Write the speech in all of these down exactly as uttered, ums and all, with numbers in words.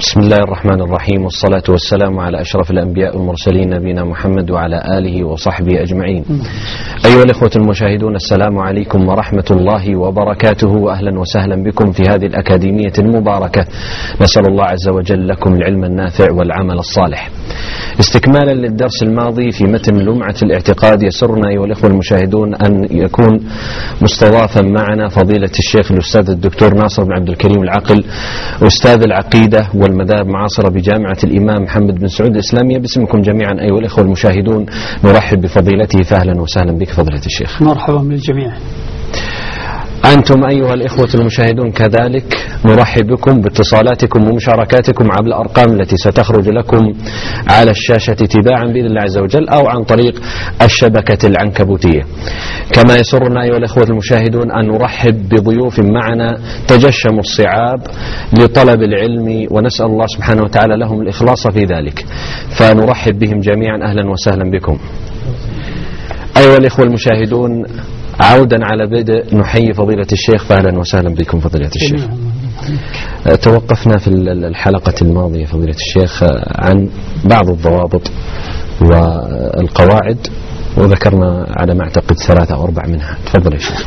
بسم الله الرحمن الرحيم، والصلاة والسلام على أشرف الأنبياء والمرسلين نبينا محمد وعلى آله وصحبه أجمعين. أيها الإخوة المشاهدون، السلام عليكم ورحمة الله وبركاته، وأهلا وسهلا بكم في هذه الأكاديمية المباركة. نسأل الله عز وجل لكم العلم النافع والعمل الصالح. استكمالا للدرس الماضي في متن لمعة الاعتقاد، يسرنا أيها الإخوة المشاهدون أن يكون مستضافا معنا فضيلة الشيخ الأستاذ الدكتور ناصر بن عبد الكريم العقل، أستاذ العقيدة والمذاهب المعاصرة بجامعة الإمام محمد بن سعود الإسلامية. باسمكم جميعا أيها الإخوة المشاهدون نرحب بفضيلته، فأهلا وسهلا بك فضيلة الشيخ. مرحبا بالجميع. أنتم أيها الإخوة المشاهدون كذلك نرحب بكم باتصالاتكم ومشاركاتكم عبر الأرقام التي ستخرج لكم على الشاشة تباعا بإذن الله عز وجل، أو عن طريق الشبكة العنكبوتية. كما يسرنا أيها الإخوة المشاهدون أن نرحب بضيوف معنا تجشموا الصعاب لطلب العلم، ونسأل الله سبحانه وتعالى لهم الإخلاص في ذلك، فنرحب بهم جميعا. أهلا وسهلا بكم أيها الإخوة المشاهدون. عودا على بدء نحيي فضيلة الشيخ، فأهلا وسهلا بكم فضيلة الشيخ. توقفنا في الحلقة الماضية فضيلة الشيخ عن بعض الضوابط والقواعد، وذكرنا على ما أعتقد ثلاثة أو أربع منها. تفضل يا شيخ.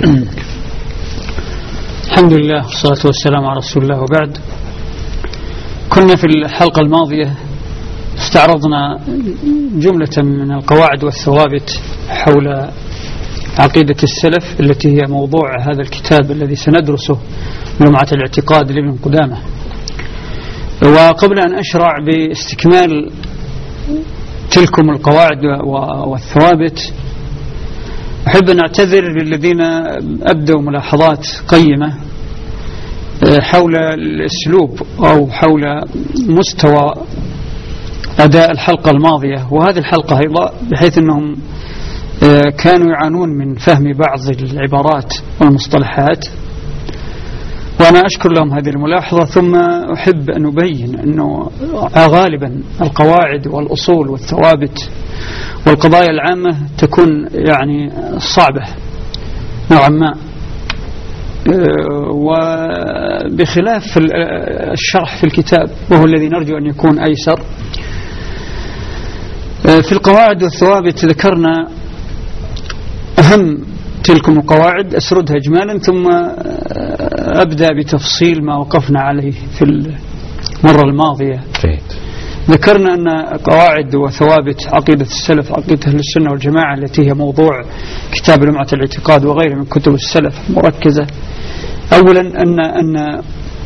الحمد لله والصلاة والسلام على رسول الله، وبعد. كنا في الحلقة الماضية استعرضنا جملة من القواعد والثوابت حول عقيدة السلف التي هي موضوع هذا الكتاب الذي سندرسه، لمعة الاعتقاد لابن قدامة. وقبل أن أشرع باستكمال تلكم القواعد والثوابت، أحب أن أعتذر للذين أبدوا ملاحظات قيمة حول الأسلوب أو حول مستوى أداء الحلقة الماضية وهذه الحلقة أيضا، بحيث أنهم كانوا يعانون من فهم بعض العبارات والمصطلحات، وأنا أشكر لهم هذه الملاحظة. ثم أحب أن أبين أنه غالبا القواعد والأصول والثوابت والقضايا العامة تكون يعني صعبة نوعا ما، وبخلاف الشرح في الكتاب وهو الذي نرجو أن يكون أيسر. في القواعد والثوابت ذكرنا أهم تلكم القواعد، أسردها إجمالا ثم أبدأ بتفصيل ما وقفنا عليه في المرة الماضية. ذكرنا أن قواعد وثوابت عقيدة السلف، عقيدة أهل السنة والجماعة، التي هي موضوع كتاب لمعة الاعتقاد وغيره من كتب السلف مركزة. أولا أن أن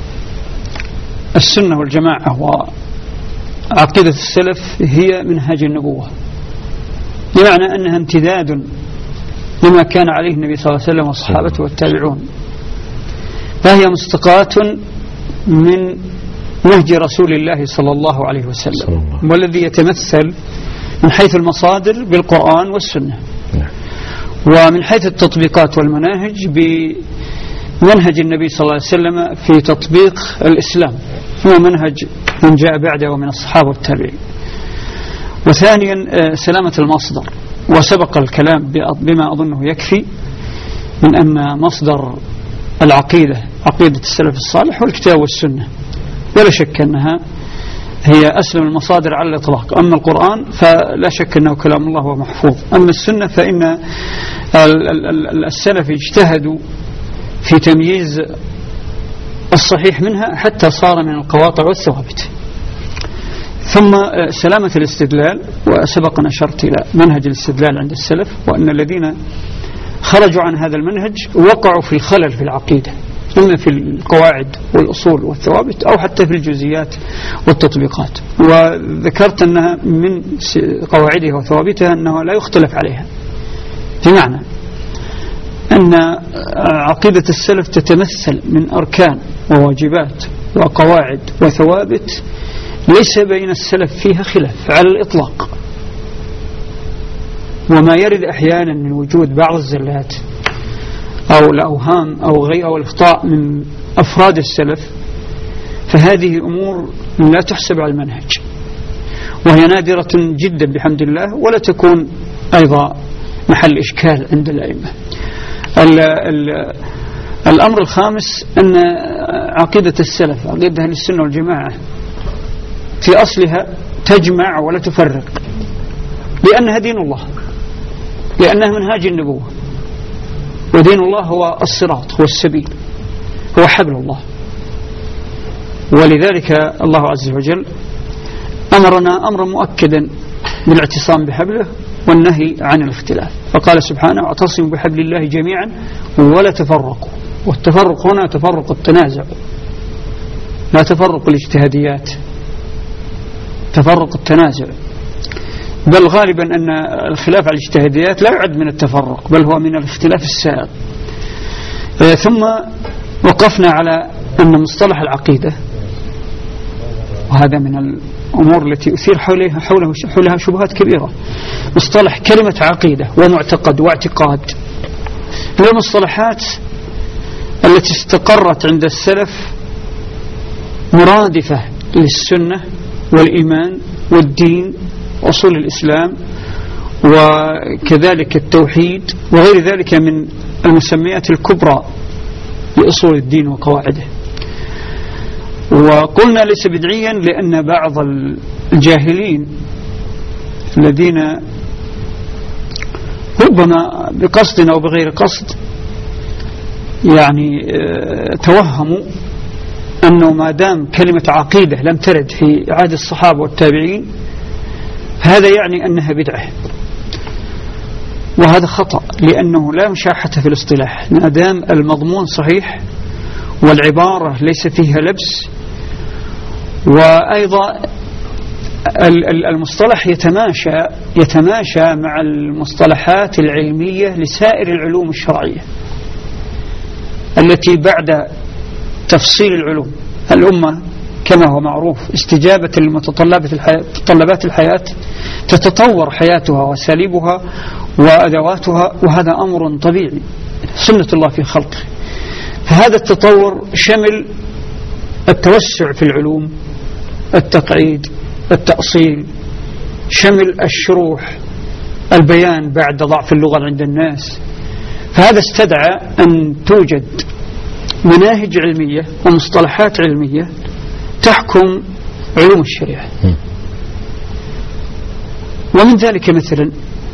السنة والجماعة وعقيدة السلف هي منهاج النبوة، بمعنى أنها امتداد لما كان عليه النبي صلى الله عليه وسلم والصحابة والتابعون، فهي مستقاة من نهج رسول الله صلى الله عليه وسلم، والذي يتمثل من حيث المصادر بالقرآن والسنة، ومن حيث التطبيقات والمناهج بمنهج النبي صلى الله عليه وسلم في تطبيق الإسلام، هو منهج من جاء بعده ومن الصحابة والتابعين. وثانيا سلامة المصدر، وسبق الكلام بما أظنه يكفي من أن مصدر العقيدة عقيدة السلف الصالح والكتاب والسنة، ولا شك أنها هي أسلم المصادر على الإطلاق. أما القرآن فلا شك أنه كلام الله ومحفوظ، أما السنة فإن السلف اجتهدوا في تمييز الصحيح منها حتى صار من القواطع والثوابت. ثم سلامة الاستدلال، وسبق أن أشرت إلى منهج الاستدلال عند السلف، وأن الذين خرجوا عن هذا المنهج وقعوا في الخلل في العقيدة، إما في القواعد والأصول والثوابت أو حتى في الجزئيات والتطبيقات. وذكرت أنها من قواعدها وثوابتها أنه لا يختلف عليها، بمعنى أن عقيدة السلف تتمثل من أركان وواجبات وقواعد وثوابت ليس بين السلف فيها خلاف على الإطلاق. وما يرد أحيانا من وجود بعض الزلات أو الأوهام أو غير أو الأخطاء من أفراد السلف، فهذه أمور لا تحسب على المنهج، وهي نادرة جدا بحمد الله، ولا تكون أيضا محل إشكال عند الأئمة. الأمر الخامس أن عقيدة السلف، عقيدة أهل السنة والجماعة، في أصلها تجمع ولا تفرق، لأنها دين الله، لأنها منهاج النبوة، ودين الله هو الصراط، هو السبيل، هو حبل الله. ولذلك الله عز وجل أمرنا أمرا مؤكدا بالاعتصام بحبله والنهي عن الاختلاف، فقال سبحانه: واعتصموا بحبل الله جميعا ولا تفرقوا. والتفرق هنا تفرق التنازع، لا تفرق الاجتهاديات، تفرق التنازع، بل غالبا أن الخلاف على الاجتهاديات لا يعد من التفرق، بل هو من الاختلاف السائغ. ثم وقفنا على أن مصطلح العقيدة، وهذا من الأمور التي أثير حولها, حوله حولها شبهات كبيرة، مصطلح كلمة عقيدة ومعتقد واعتقاد من المصطلحات التي استقرت عند السلف مرادفة للسنة والإيمان والدين وأصول الإسلام وكذلك التوحيد وغير ذلك من المسميات الكبرى لأصول الدين وقواعده. وقلنا ليس بدعيا لأن بعض الجاهلين الذين ربما بقصد أو بغير قصد يعني توهموا أنه ما دام كلمة عقيدة لم ترد في عهد الصحابة والتابعين هذا يعني أنها بدعة، وهذا خطأ، لأنه لا مشاحة في الاصطلاح ما دام المضمون صحيح والعبارة ليس فيها لبس، وأيضا المصطلح يتماشى يتماشى مع المصطلحات العلمية لسائر العلوم الشرعية التي بعد تفصيل العلوم. الأمة كما هو معروف استجابة لمتطلبات الحياة, متطلبات الحياة تتطور حياتها وأساليبها وأدواتها، وهذا أمر طبيعي سنة الله في خلقه. فهذا التطور شمل التوسع في العلوم، التقعيد، التأصيل، شمل الشروح، البيان بعد ضعف اللغة عند الناس. فهذا استدعى أن توجد مناهج علمية ومصطلحات علمية تحكم علوم الشريعة. ومن ذلك مثلا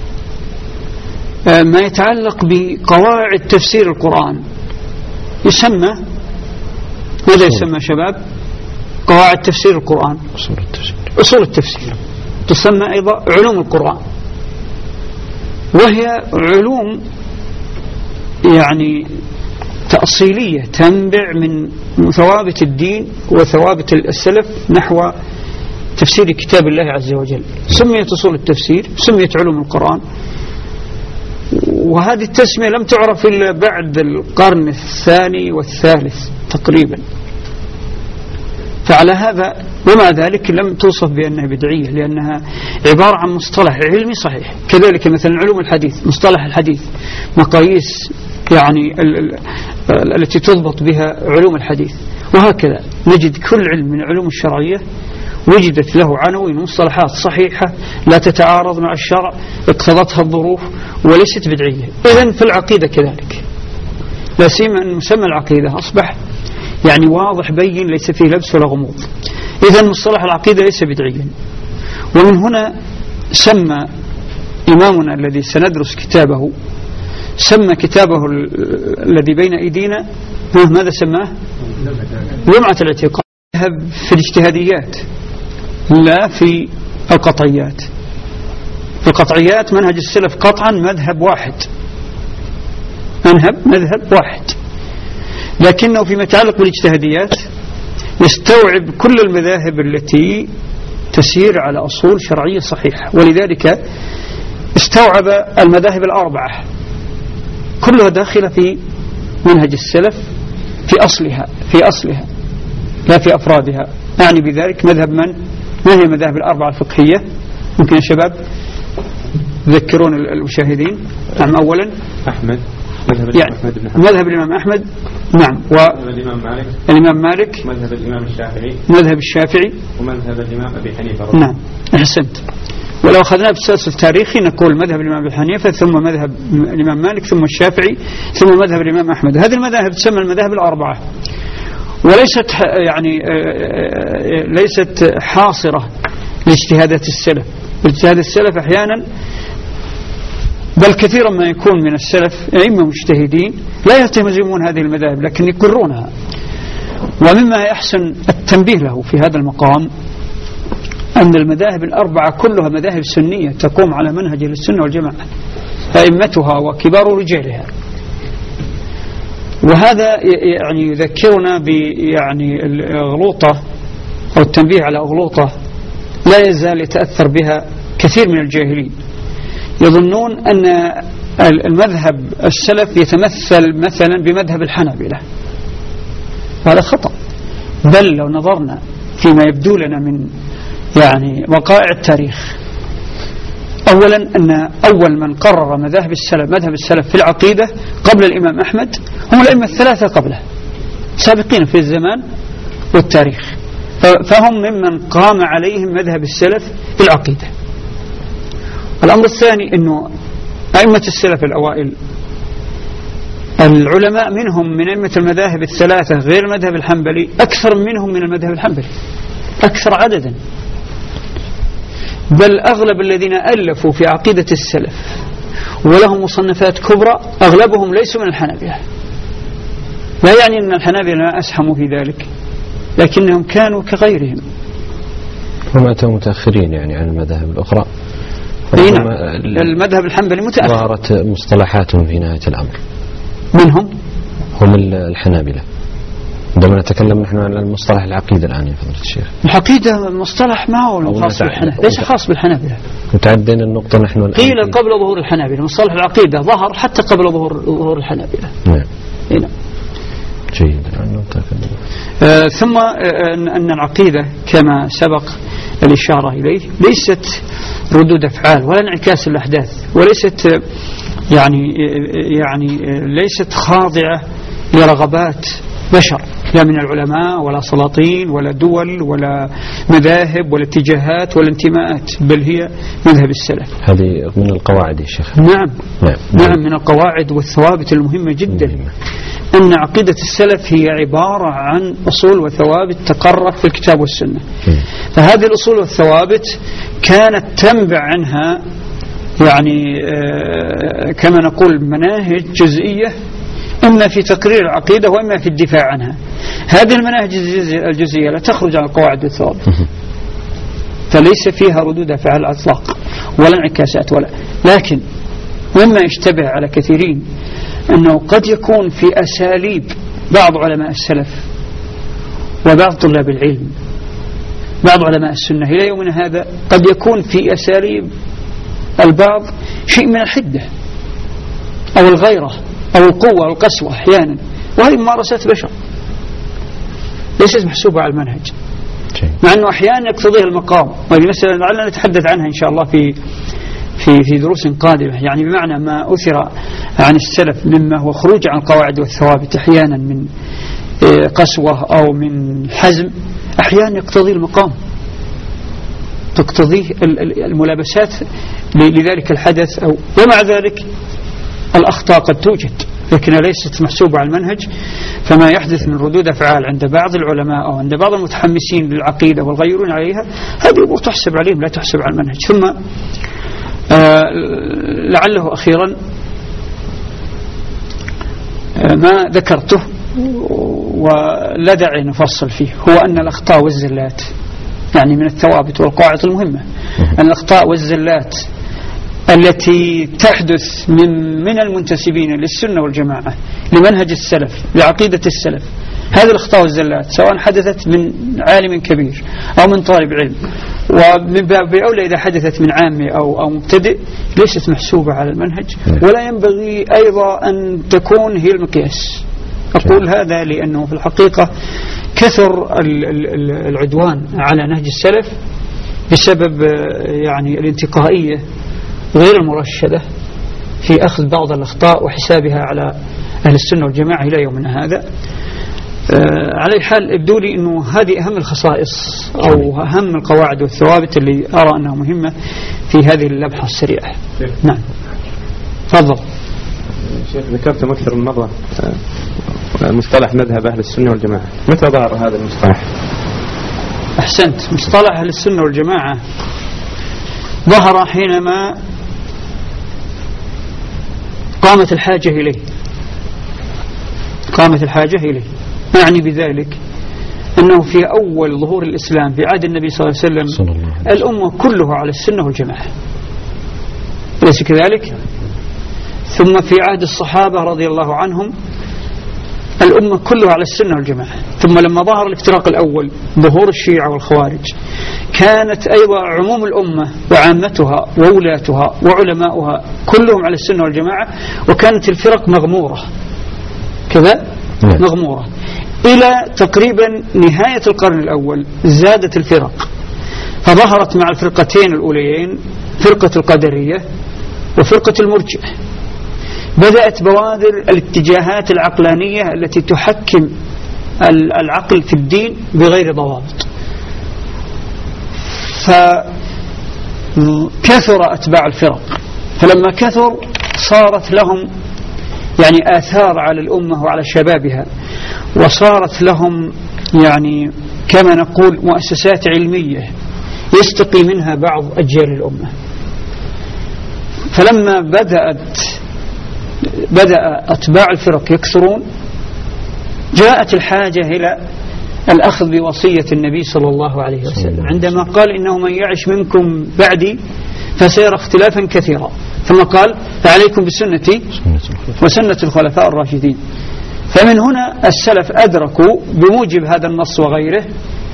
ما يتعلق بقواعد تفسير القرآن يسمى، ماذا يسمى شباب؟ قواعد تفسير القرآن، أصول التفسير. أصول التفسير تسمى أيضا علوم القرآن، وهي علوم يعني تأصيلية تنبع من ثوابت الدين وثوابت السلف نحو تفسير كتاب الله عز وجل. سميت أصول التفسير، سميت علوم القرآن، وهذه التسمية لم تعرف إلا بعد القرن الثاني والثالث تقريبا. فعلى هذا ومع ذلك لم توصف بأنها بدعية، لأنها عبارة عن مصطلح علمي صحيح. كذلك مثلا علوم الحديث، مصطلح الحديث، مقاييس يعني ال ال ال التي تضبط بها علوم الحديث. وهكذا نجد كل علم من علوم الشرعية وجدت له عناوين ومصطلحات صحيحة لا تتعارض مع الشرع، اقتضتها الظروف وليست بدعية. إذن في العقيدة كذلك، لا سيما أن مسمى العقيدة أصبح يعني واضح بين ليس فيه لبس ولا غموض. إذن مصطلح العقيدة ليس بدعيا. ومن هنا سمى إمامنا الذي سندرس كتابه، سمى كتابه الذي بين أيدينا ماذا سماه؟ لمعة الاعتقاد. في الاجتهاديات لا في القطعيات. في القطعيات منهج السلف قطعا مذهب واحد، منهب مذهب واحد، لكنه فيما يتعلق بالاجتهاديات يستوعب كل المذاهب التي تسير على أصول شرعية صحيحة. ولذلك استوعب المذاهب الأربعة كلها داخلة في منهج السلف في أصلها في أصلها لا في أفرادها. يعني بذلك مذهب من؟ ما هي المذاهب الأربعة الفقهية؟ ممكن يا شباب تذكرون المشاهدين. نعم، أولا أحمد، مذهب يعني أحمد بن حنبل، مذهب الإمام أحمد، نعم، والإمام مالك، الإمام مالك، مذهب الإمام الشافعي، مذهب الشافعي، ومذهب الإمام أبي حنيفة. نعم، أحسنت. ولو أخذناه بالتسلسل التاريخي نقول مذهب الإمام أبي حنيفة، ثم مذهب الإمام مالك، ثم الشافعي، ثم مذهب الإمام أحمد. هذه المذاهب تسمى المذاهب الأربعة. وليست يعني ليست حاصرة لاجتهادات السلف. اجتهاد السلف أحيانا بل كثيرا ما يكون من السلف أئمة مجتهدين لا يلتزمون هذه المذاهب لكن يقرونها. ومما يحسن التنبيه له في هذا المقام أن المذاهب الأربعة كلها مذاهب سنية تقوم على منهج السنة والجماعة أئمتها وكبار رجالها. وهذا يعني يذكرنا بيعني الأغلوطة أو التنبيه على أغلوطة لا يزال يتأثر بها كثير من الجاهلين، يظنون أن المذهب السلف يتمثل مثلا بمذهب الحنابلة، وهذا خطأ. بل لو نظرنا فيما يبدو لنا من يعني وقائع التاريخ، أولا أن أول من قرر مذاهب السلف مذهب السلف في العقيدة قبل الإمام أحمد هم الأئمة الثلاثة قبله سابقين في الزمان والتاريخ، فهم ممن قام عليهم مذهب السلف في العقيدة. الأمر الثاني أنه أئمة السلف الأوائل العلماء منهم من أئمة المذاهب الثلاثة غير المذهب الحنبلي أكثر منهم من المذهب الحنبلي أكثر عددا، بل أغلب الذين ألفوا في عقيدة السلف ولهم مصنفات كبرى أغلبهم ليسوا من الحنابلة. لا يعني أن الحنابلة أسهموا في ذلك، لكنهم كانوا كغيرهم، هم أتوا متأخرين يعني عن المذاهب الأخرى. المذهب الحنبلي متأخر، ظهرت مصطلحاتهم في نهاية الأمر. منهم هم الحنابلة. عندما نتكلم نحن عن المصطلح العقيدة الآن يا فضيلة الشيخ، العقيدة مصطلح ما هو خاص بالحنابلة، ليس خاص بالحنابلة. وتعدينا النقطة نحن الآن قيل قبل ظهور الحنابلة، مصطلح العقيدة ظهر حتى قبل ظهور ظهور الحنابلة. نعم. هنا. جيد. آه ثم آه أن العقيدة كما سبق الإشارة إليه ليست ردود أفعال ولا انعكاس الأحداث، وليست آه يعني آه يعني آه ليست خاضعة لرغبات بشر، لا من العلماء ولا سلاطين ولا دول ولا مذاهب ولا اتجاهات ولا انتماءات، بل هي مذهب السلف. هذه من القواعد يا شيخ. نعم. نعم. نعم من القواعد والثوابت المهمة جدا. مهمة. أن عقيدة السلف هي عبارة عن أصول وثوابت تقررت في الكتاب والسنة. م. فهذه الأصول والثوابت كانت تنبع عنها يعني آه كما نقول مناهج جزئية، إما في تقرير العقيدة وإما في الدفاع عنها. هذه المناهج الجزئية لا تخرج عن القواعد والثوابت، فليس فيها ردود أفعال أطلاق ولا انعكاسات ولا، لكن مما يشتبه على كثيرين أنه قد يكون في أساليب بعض علماء السلف وبعض طلاب العلم بعض علماء السنة إلى يومنا هذا قد يكون في أساليب البعض شيء من الحدة أو الغيرة أو القوة أو القسوة أحيانا، وهذه ممارسات بشر ليست محسوبة على المنهج، مع أنه أحيانا يقتضيها المقام. وهذه مسألة لعلنا نتحدث عنها إن شاء الله في في في دروس قادمة، يعني بمعنى ما أثر عن السلف مما هو خروج عن القواعد والثوابت أحيانا من قسوة أو من حزم، أحيانا يقتضي المقام، تقتضيه الملابسات لذلك الحدث، أو ومع ذلك الأخطاء قد توجد لكنها ليست محسوبة على المنهج. فما يحدث من ردود أفعال عند بعض العلماء أو عند بعض المتحمسين للعقيدة والغيرون عليها، هذه أمور تحسب عليهم لا تحسب على المنهج. ثم آه لعله أخيرا آه ما ذكرته ولا داعي نفصل فيه، هو أن الأخطاء والزلات يعني من الثوابت والقواعد المهمة، أن الأخطاء والزلات التي تحدث من من المنتسبين للسنة والجماعة لمنهج السلف لعقيدة السلف، هذه الأخطاء والزلات سواء حدثت من عالم كبير أو من طالب علم، ومن باب أولى إذا حدثت من عامي أو أو مبتدئ، ليست محسوبة على المنهج، ولا ينبغي أيضا أن تكون هي المقياس. أقول هذا لأنه في الحقيقة كثر العدوان على نهج السلف بسبب يعني الانتقائية غير المرشدة في أخذ بعض الأخطاء وحسابها على أهل السنة والجماعة إلى يومنا هذا. آه على الحال يبدو لي أنه هذه أهم الخصائص أو أهم القواعد والثوابت اللي أرى أنها مهمة في هذه اللمحة السريعة. نعم تفضل. شيخ ذكرتم أكثر من مرة مصطلح مذهب أهل السنة والجماعة، متى ظهر هذا المصطلح؟ أحسنت. مصطلح أهل السنة والجماعة ظهر حينما قامت الحاجة إليه قامت الحاجة إليه يعني بذلك أنه في أول ظهور الإسلام في عهد النبي صلى الله عليه وسلم الأمة كلها على السنة والجماعة، أليس كذلك؟ ثم في عهد الصحابة رضي الله عنهم الأمة كلها على السنة والجماعة. ثم لما ظهر الافتراق الأول ظهور الشيعة والخوارج كانت أيضا عموم الأمة وعامتها وولاتها وعلماؤها كلهم على السنة والجماعة، وكانت الفرق مغمورة كذا مغمورة إلى تقريبا نهاية القرن الأول. زادت الفرق فظهرت مع الفرقتين الأوليين فرقة القدرية وفرقة المرجئة. بدأت بوادر الاتجاهات العقلانية التي تحكم العقل في الدين بغير ضوابط، فكثر أتباع الفرق. فلما كثر صارت لهم يعني آثار على الأمة وعلى شبابها، وصارت لهم يعني كما نقول مؤسسات علمية يستقي منها بعض أجيال الأمة. فلما بدأت بدأ أتباع الفرق يكثرون جاءت الحاجة إلى الأخذ بوصية النبي صلى الله عليه وسلم عندما قال إنه من يعش منكم بعدي فسيرى اختلافا كثيرا، ثم قال فعليكم بسنتي وسنة الخلفاء الراشدين. فمن هنا السلف أدركوا بموجب هذا النص وغيره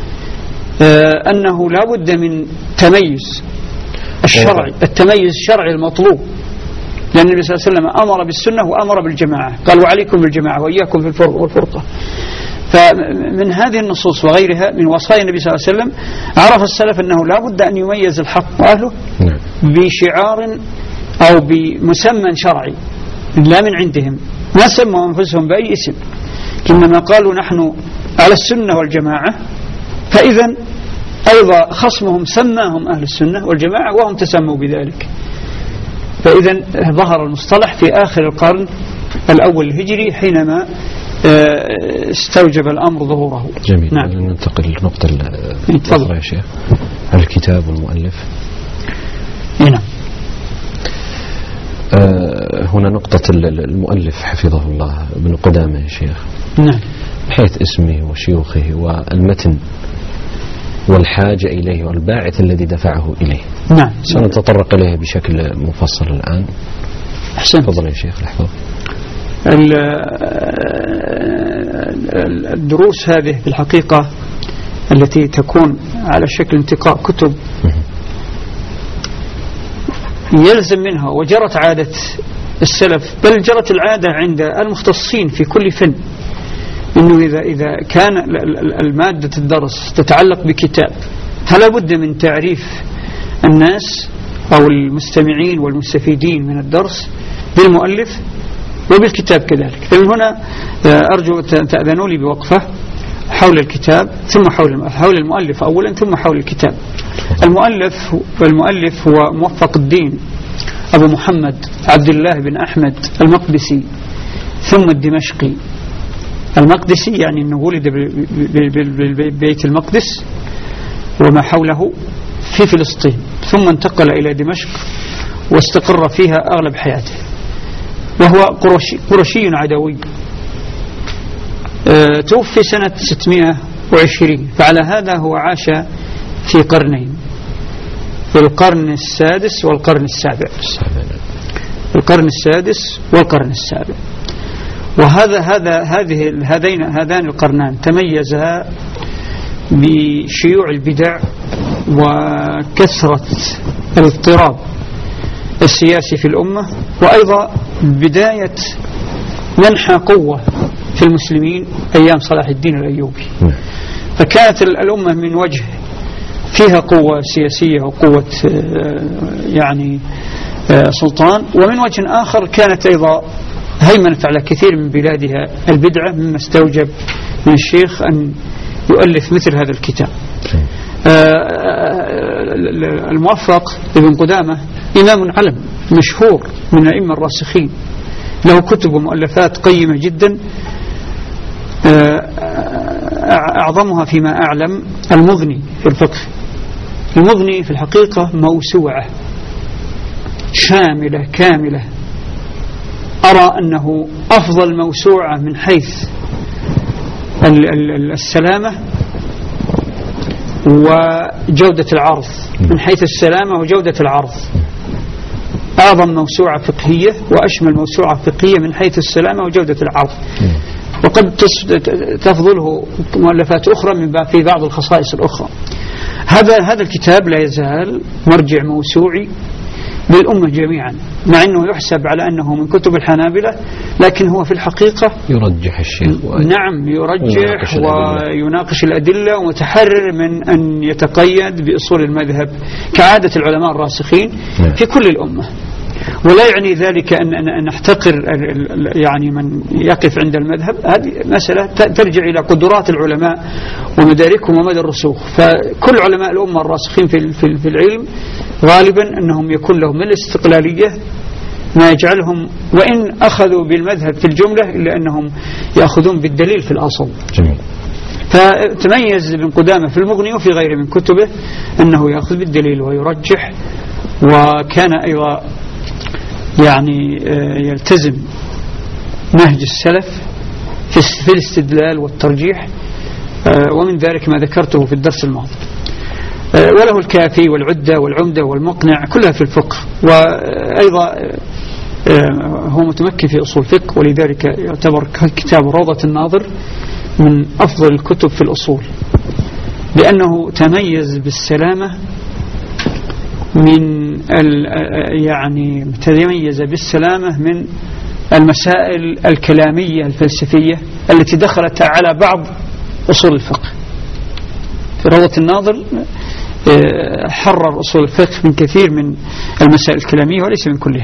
أنه لا بد من تميز الشرعي التميز الشرعي المطلوب، لأن النبي صلى الله عليه وسلم أمر بالسنة وأمر بالجماعة، قال وعليكم بالجماعة وإياكم في الفرق والفرقة. فمن هذه النصوص وغيرها من وصايا النبي صلى الله عليه وسلم عرف السلف أنه لا بد أن يميز الحق وأهله بشعار أو بمسمى شرعي لا من عندهم، ما سموا أنفسهم بأي اسم، إنما قالوا نحن على السنة والجماعة. فإذا أيضا خصمهم سماهم أهل السنة والجماعة وهم تسموا بذلك. فإذا ظهر المصطلح في آخر القرن الأول الهجري حينما استوجب الأمر ظهوره. جميل. نعم. ننتقل للنقطة الأخرى يا شيخ، الكتاب والمؤلف. نعم. آه هنا نقطة المؤلف حفظه الله ابن قدامة يا شيخ. نعم. بحيث اسمه وشيوخه والمتن والحاجة إليه والباعث الذي دفعه إليه. نعم. سنتطرق إليه بشكل مفصل الآن. أحسن. تفضل يا شيخ الحفظ. الدروس هذه في الحقيقة التي تكون على شكل انتقاء كتب يلزم منها، وجرت عادة السلف بل جرت العادة عند المختصين في كل فن، إنه إذا إذا كان المادة الدرس تتعلق بكتاب فلا بد من تعريف الناس أو المستمعين والمستفيدين من الدرس بالمؤلف وبالكتاب كذلك. فمن هنا أرجو تأذنوا لي بوقفة حول الكتاب ثم حول حول المؤلف أولا ثم حول الكتاب. المؤلف المؤلف هو موفق الدين أبو محمد عبد الله بن أحمد المقدسي ثم الدمشقي. المقدسي يعني أنه ولد ببيت المقدس وما حوله في فلسطين، ثم انتقل إلى دمشق واستقر فيها أغلب حياته، وهو قرشي, قرشي عدوي. أه توفي سنة ستمائة وعشرين، فعلى هذا هو عاش في قرنين، في القرن السادس والقرن السابع القرن السادس والقرن السابع. وهذا هذا هذه هذين هذان القرنان تميزا بشيوع البدع وكثرة الاضطراب السياسي في الأمة، وأيضا بداية منحى قوة في المسلمين أيام صلاح الدين الأيوبي. فكانت الأمة من وجه فيها قوة سياسية وقوة يعني سلطان، ومن وجه آخر كانت أيضا هيمنت على كثير من بلادها البدعة، مما استوجب من الشيخ أن يؤلف مثل هذا الكتاب. الموفق ابن قدامة إمام علم مشهور من الأئمة الراسخين، له كتب ومؤلفات قيمة جدا، وأعظمها فيما أعلم المغني في الفقه. المغني في الحقيقة موسوعة شاملة كاملة، أرى أنه أفضل موسوعة من حيث السلامة وجودة العرض، من حيث السلامة وجودة العرض أعظم موسوعة فقهية وأشمل موسوعة فقهية من حيث السلامة وجودة العرض. وقد تفضله مؤلفات أخرى من في بعض الخصائص الأخرى. هذا هذا الكتاب لا يزال مرجع موسوعي للأمة جميعا، مع أنه يحسب على أنه من كتب الحنابلة، لكن هو في الحقيقة يرجح الشيخ. نعم يرجح ويناقش الأدلة ومتحرر من أن يتقيد بأصول المذهب كعادة العلماء الراسخين في كل الأمة. ولا يعني ذلك أن أن نحتقر يعني من يقف عند المذهب، هذه مسألة ترجع إلى قدرات العلماء ومداركهم ومدى الرسوخ. فكل علماء الأمة الراسخين في في العلم غالبا أنهم يكون لهم من الاستقلالية ما يجعلهم وإن أخذوا بالمذهب في الجملة إلا أنهم يأخذون بالدليل في الأصل. جميل. فتميز ابن قدامة في المغني وفي غيره من كتبه أنه يأخذ بالدليل ويرجح، وكان أيضا يعني يلتزم نهج السلف في الاستدلال والترجيح، ومن ذلك ما ذكرته في الدرس الماضي. وله الكافي والعدة والعمدة والمقنع كلها في الفقه، وأيضا هو متمكن في أصول الفقه، ولذلك يعتبر كتاب روضة الناظر من أفضل الكتب في الأصول، لأنه تميز بالسلامة من يعني تميز بالسلامة من المسائل الكلامية الفلسفية التي دخلت على بعض أصول الفقه. في روضة الناظر حرر أصول الفقه من كثير من المسائل الكلامية وليس من كلها.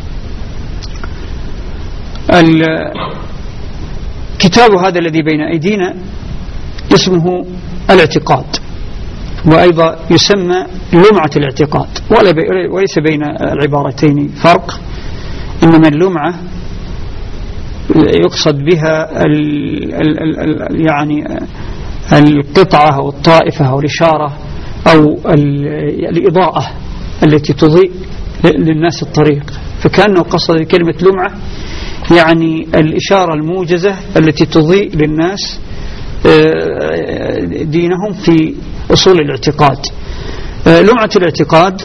الكتاب هذا الذي بين أيدينا اسمه الاعتقاد، وأيضا يسمى لمعة الاعتقاد، وليس بين العبارتين فرق، إنما اللمعة يقصد بها ال ال ال يعني القطعة أو الطائفة أو الإشارة أو الإضاءة التي تضيء للناس الطريق. فكأنه قصد بكلمة لمعة يعني الإشارة الموجزة التي تضيء للناس دينهم في أصول الاعتقاد. لمعة الاعتقاد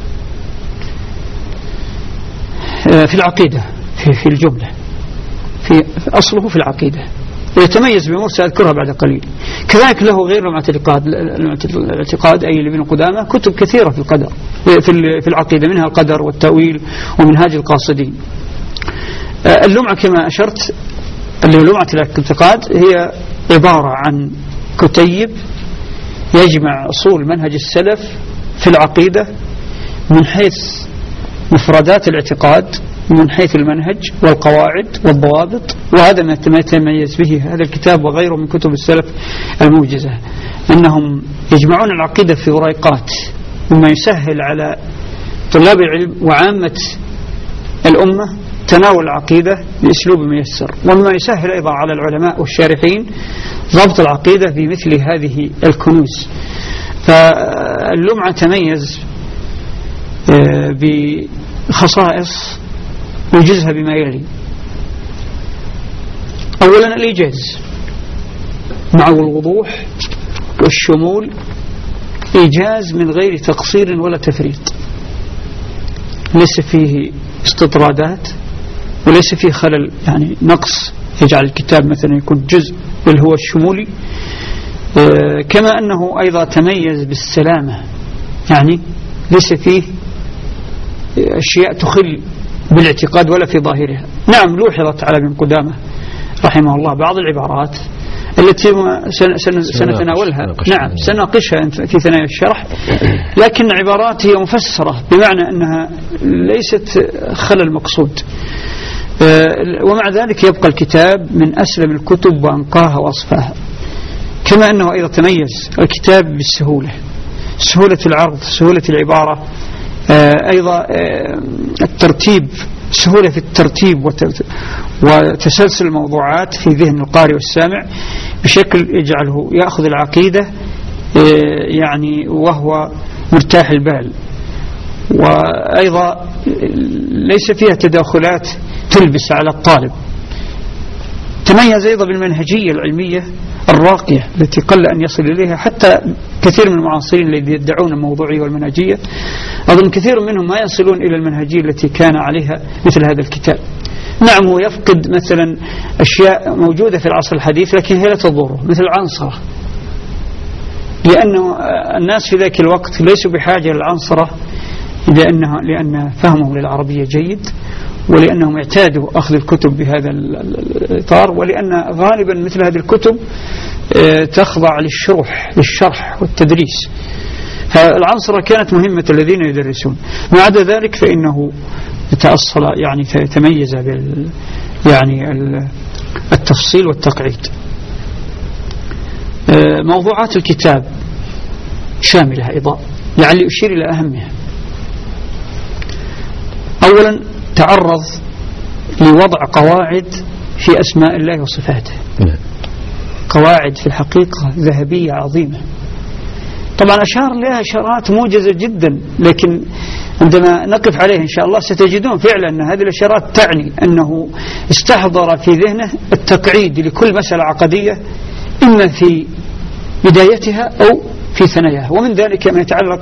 في العقيدة في الجملة، في أصله في العقيدة، ويتميز بأمور سأذكرها بعد قليل. كذلك له غير لمعة الاعتقاد، لمعة الاعتقاد أي لابن قدامة كتب كثيرة في القدر في العقيدة، منها القدر والتأويل ومنهاج القاصدين. اللمعة كما أشرت اللي هو لمعة الاعتقاد هي عبارة عن كتيب يجمع أصول منهج السلف في العقيدة من حيث مفردات الاعتقاد، من حيث المنهج والقواعد والضوابط. وهذا ما يتميز به هذا الكتاب وغيره من كتب السلف الموجزة، أنهم يجمعون العقيدة في وريقات، مما يسهل على طلاب العلم وعامة الأمة تناول العقيدة بأسلوب ميسر، ومما يسهل أيضا على العلماء والشارحين ضبط العقيدة بمثل هذه الكنوز. فاللمعة تميز بخصائص يوجزها بما يلي: أولا الإيجاز مع الوضوح والشمول، إيجاز من غير تقصير ولا تفريط، ليس فيه استطرادات وليس فيه خلل يعني نقص يجعل الكتاب مثلا يكون جزء بل هو الشمولي. آه كما أنه أيضا تميز بالسلامة، يعني ليس فيه أشياء تخل بالاعتقاد ولا في ظاهرها. نعم لوحظت على ابن قدامة رحمه الله بعض العبارات التي سنتناولها، نعم سنناقشها في ثنايا الشرح، لكن عبارات هي مفسرة بمعنى أنها ليست خلل مقصود. ومع ذلك يبقى الكتاب من أسلم الكتب وأنقاها وأصفاها. كما أنه أيضا تميز الكتاب بالسهولة، سهولة العرض، سهولة العبارة، أيضا الترتيب سهولة في الترتيب وتسلسل الموضوعات في ذهن القارئ والسامع بشكل يجعله يأخذ العقيدة يعني وهو مرتاح البال، وأيضا ليس فيها تداخلات تلبس على الطالب. تميز أيضا بالمنهجية العلمية الراقية التي قل أن يصل إليها حتى كثير من المعاصرين الذين يدعون الموضوعية والمنهجية. أظن كثير منهم ما يصلون إلى المنهجية التي كان عليها مثل هذا الكتاب. نعم هو يفقد مثلا أشياء موجودة في العصر الحديث لكن هي لا تضره، مثل العنصرة، لأن الناس في ذاك الوقت ليسوا بحاجة للعنصرة لأنها لأن فهمهم للعربية جيد، ولأنهم اعتادوا أخذ الكتب بهذا الإطار، ولأن غالبا مثل هذه الكتب تخضع للشروح للشرح والتدريس، فالعنصرة كانت مهمة الذين يدرسون. ما عدا ذلك فإنه تأصل يعني تميز بال يعني التفصيل والتقعيد. موضوعات الكتاب شاملة أيضا، لعلي أشير إلى أهمها. أولا تعرض لوضع قواعد في أسماء الله وصفاته، قواعد في الحقيقة ذهبية عظيمة. طبعا أشار لها إشارات موجزة جدا، لكن عندما نقف عليه إن شاء الله ستجدون فعلا أن هذه الإشارات تعني أنه استحضر في ذهنه التقعيد لكل مسألة عقدية إما في بدايتها أو في ثناياها، ومن ذلك ما يتعلق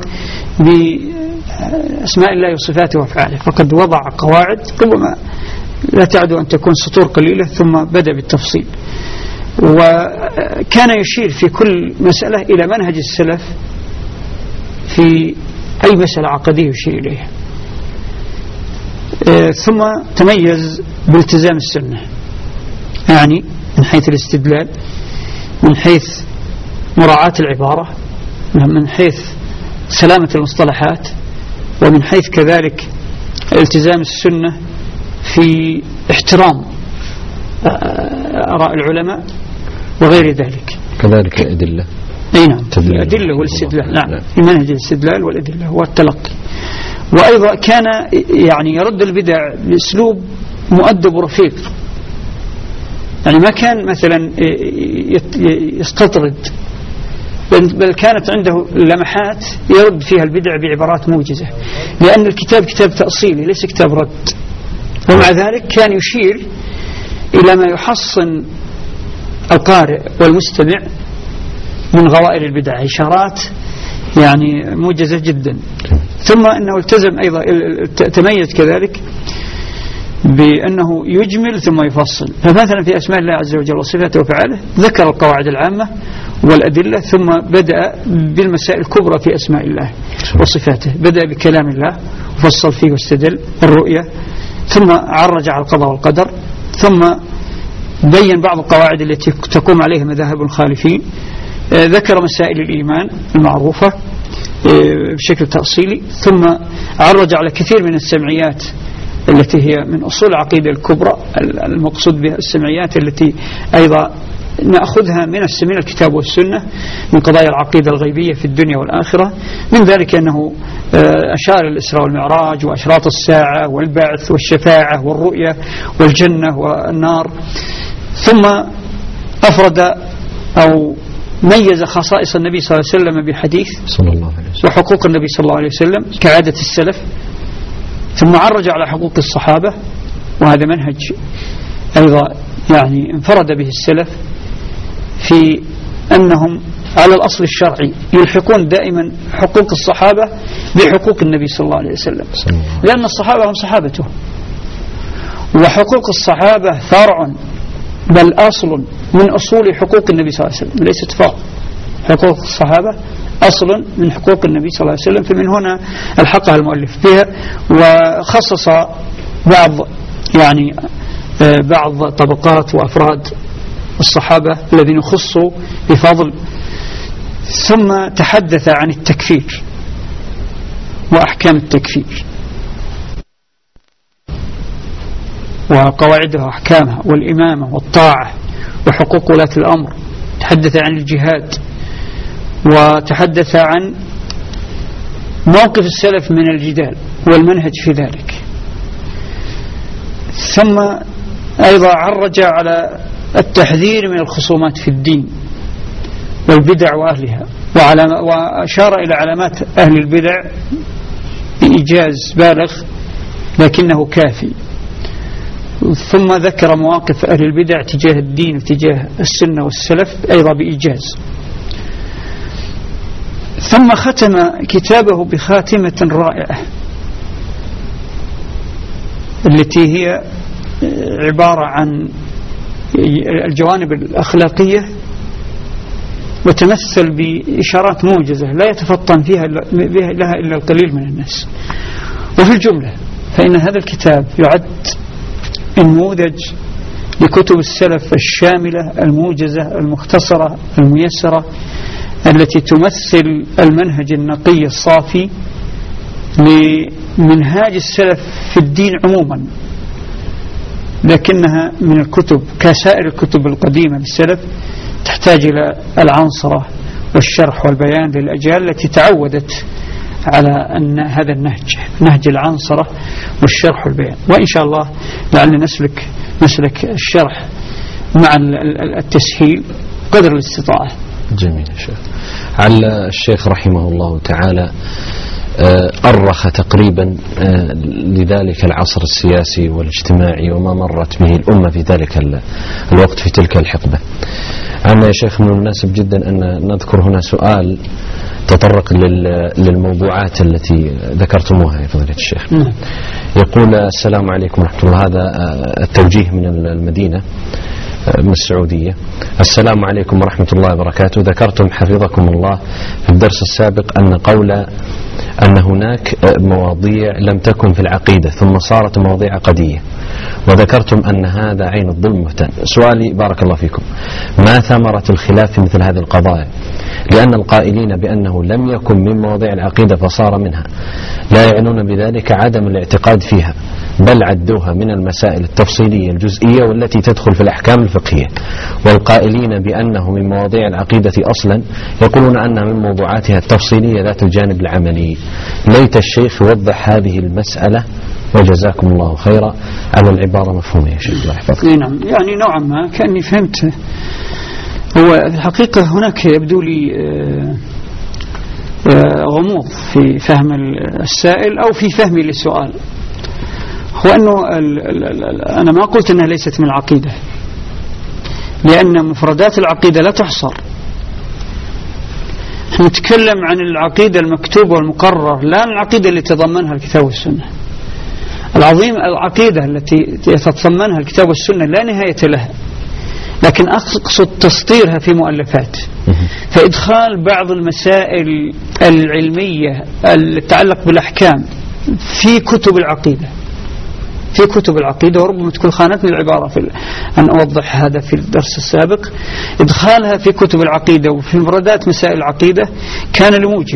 بأسماء الله وصفاته وأفعاله، فقد وضع قواعد ربما لا تعد أن تكون سطور قليلة ثم بدأ بالتفصيل. وكان يشير في كل مسألة إلى منهج السلف في أي مسألة عقدية يشير إليها. ثم تميز بالتزام السنة، يعني من حيث الاستدلال، من حيث مراعاة العبارة، من حيث سلامة المصطلحات، ومن حيث كذلك التزام السنة في احترام آراء العلماء وغير ذلك. كذلك الأدلة، أي نعم، الأدلة والاستدلال، نعم، في منهج الاستدلال والأدلة والتلقي. وأيضا كان يعني يرد البدع بأسلوب مؤدب ورفيق، يعني ما كان مثلا يستطرد، بل كانت عنده لمحات يرد فيها البدع بعبارات موجزة، لأن الكتاب كتاب تأصيلي ليس كتاب رد. ومع ذلك كان يشير إلى ما يحصن القارئ والمستمع من غوائل البدع، إشارات يعني موجزة جدا. ثم أنه التزم أيضا تميز كذلك بأنه يجمل ثم يفصل. فمثلا في أسماء الله عز وجل وصفاته وفعاله ذكر القواعد العامة والأدلة، ثم بدأ بالمسائل الكبرى في أسماء الله وصفاته، بدأ بكلام الله وفصل فيه واستدل الرؤية، ثم عرج على القضاء والقدر، ثم بين بعض القواعد التي تقوم عليها مذاهب الخالفين، ذكر مسائل الإيمان المعروفة بشكل تأصيلي، ثم عرج على كثير من السمعيات التي هي من أصول العقيدة الكبرى، المقصود بها السمعيات التي أيضا نأخذها من من الكتاب والسنة من قضايا العقيدة الغيبية في الدنيا والآخرة. من ذلك أنه أشار الإسراء والمعراج وأشراط الساعة والبعث والشفاعة والرؤية والجنة والنار. ثم أفرد أو ميز خصائص النبي صلى الله عليه وسلم بحديث صلى الله عليه وسلم وحقوق النبي صلى الله عليه وسلم كعادة السلف. ثم عرج على حقوق الصحابة، وهذا منهج أيضا يعني انفرد به السلف في أنهم على الأصل الشرعي يلحقون دائما حقوق الصحابة بحقوق النبي صلى الله عليه وسلم، لأن الصحابة هم صحابته، وحقوق الصحابة فرع بل أصل من أصول حقوق النبي صلى الله عليه وسلم، ليست فرع. حقوق الصحابة أصل من حقوق النبي صلى الله عليه وسلم، فمن هنا الحقها المؤلف فيها، وخصص بعض يعني بعض طبقات وأفراد الصحابة الذين خصوا بفضل. ثم تحدث عن التكفير وأحكام التكفير وقواعدها وأحكامها والإمامة والطاعة وحقوق ولاة الأمر. تحدث عن الجهاد، وتحدث عن موقف السلف من الجدال والمنهج في ذلك. ثم أيضا عرج على التحذير من الخصومات في الدين والبدع وأهلها، وأشار إلى علامات أهل البدع بإيجاز بالغ لكنه كافي. ثم ذكر مواقف أهل البدع تجاه الدين وتجاه السنة والسلف أيضا بإيجاز. ثم ختم كتابه بخاتمة رائعة التي هي عبارة عن الجوانب الأخلاقية، وتمثل بإشارات موجزة لا يتفطن فيها لها إلا القليل من الناس. وفي الجملة فإن هذا الكتاب يعد نموذج لكتب السلف الشاملة الموجزة المختصرة الميسرة التي تمثل المنهج النقي الصافي لمنهاج السلف في الدين عموما، لكنها من الكتب كسائر الكتب القديمة للسلف تحتاج إلى العنصرة والشرح والبيان للأجيال التي تعودت على أن هذا النهج نهج العنصرة والشرح والبيان. وإن شاء الله لعلنا نسلك مسلك الشرح مع التسهيل قدر الاستطاعة. جميل يا شيخ. على الشيخ رحمه الله تعالى أرخ تقريبا لذلك العصر السياسي والاجتماعي وما مرت به الأمة في ذلك الوقت في تلك الحقبة. عنا يا شيخ من المناسب جدا أن نذكر هنا سؤال تطرق للموضوعات التي ذكرتموها يا فضيلة الشيخ. يقول السلام عليكم ورحمة الله. هذا التوجيه من المدينة من السعودية. السلام عليكم ورحمة الله وبركاته. ذكرتم حفظكم الله في الدرس السابق أن قول أن هناك مواضيع لم تكن في العقيدة ثم صارت مواضيع عقدية، وذكرتم أن هذا عين الظلم مهتن. سؤالي بارك الله فيكم، ما ثمرة الخلاف في مثل هذه القضايا؟ لأن القائلين بأنه لم يكن من مواضيع العقيدة فصار منها لا يعنون بذلك عدم الاعتقاد فيها، بل عدوها من المسائل التفصيلية الجزئية والتي تدخل في الأحكام الفقهية. والقائلين بأنه من مواضيع العقيدة أصلا يقولون أنها من موضوعاتها التفصيلية ذات الجانب العملي. ليت الشيخ يوضح هذه المسألة وجزاكم الله خيرا. على العبارة مفهومة يا شيخ الله يحفظك. نعم، يعني نوعا ما كأني فهمت. هو الحقيقة هناك يبدو لي غموض في فهم السائل أو في فهمي للسؤال. هو أنه أنا ما قلت أنها ليست من العقيدة، لأن مفردات العقيدة لا تحصر. نتكلم عن العقيدة المكتوبة والمقرر، لا عن العقيدة اللي تضمنها الكتاب والسنة. العظيم العقيدة التي يتضمنها الكتاب والسنة لا نهاية لها، لكن أقصد تسطيرها في مؤلفات. فإدخال بعض المسائل العلمية التي تتعلق بالأحكام في كتب العقيدة في كتب العقيدة وربما تكون خانتني العبارة في أن أوضح هذا في الدرس السابق. إدخالها في كتب العقيدة وفي مفردات مسائل العقيدة كان لموجب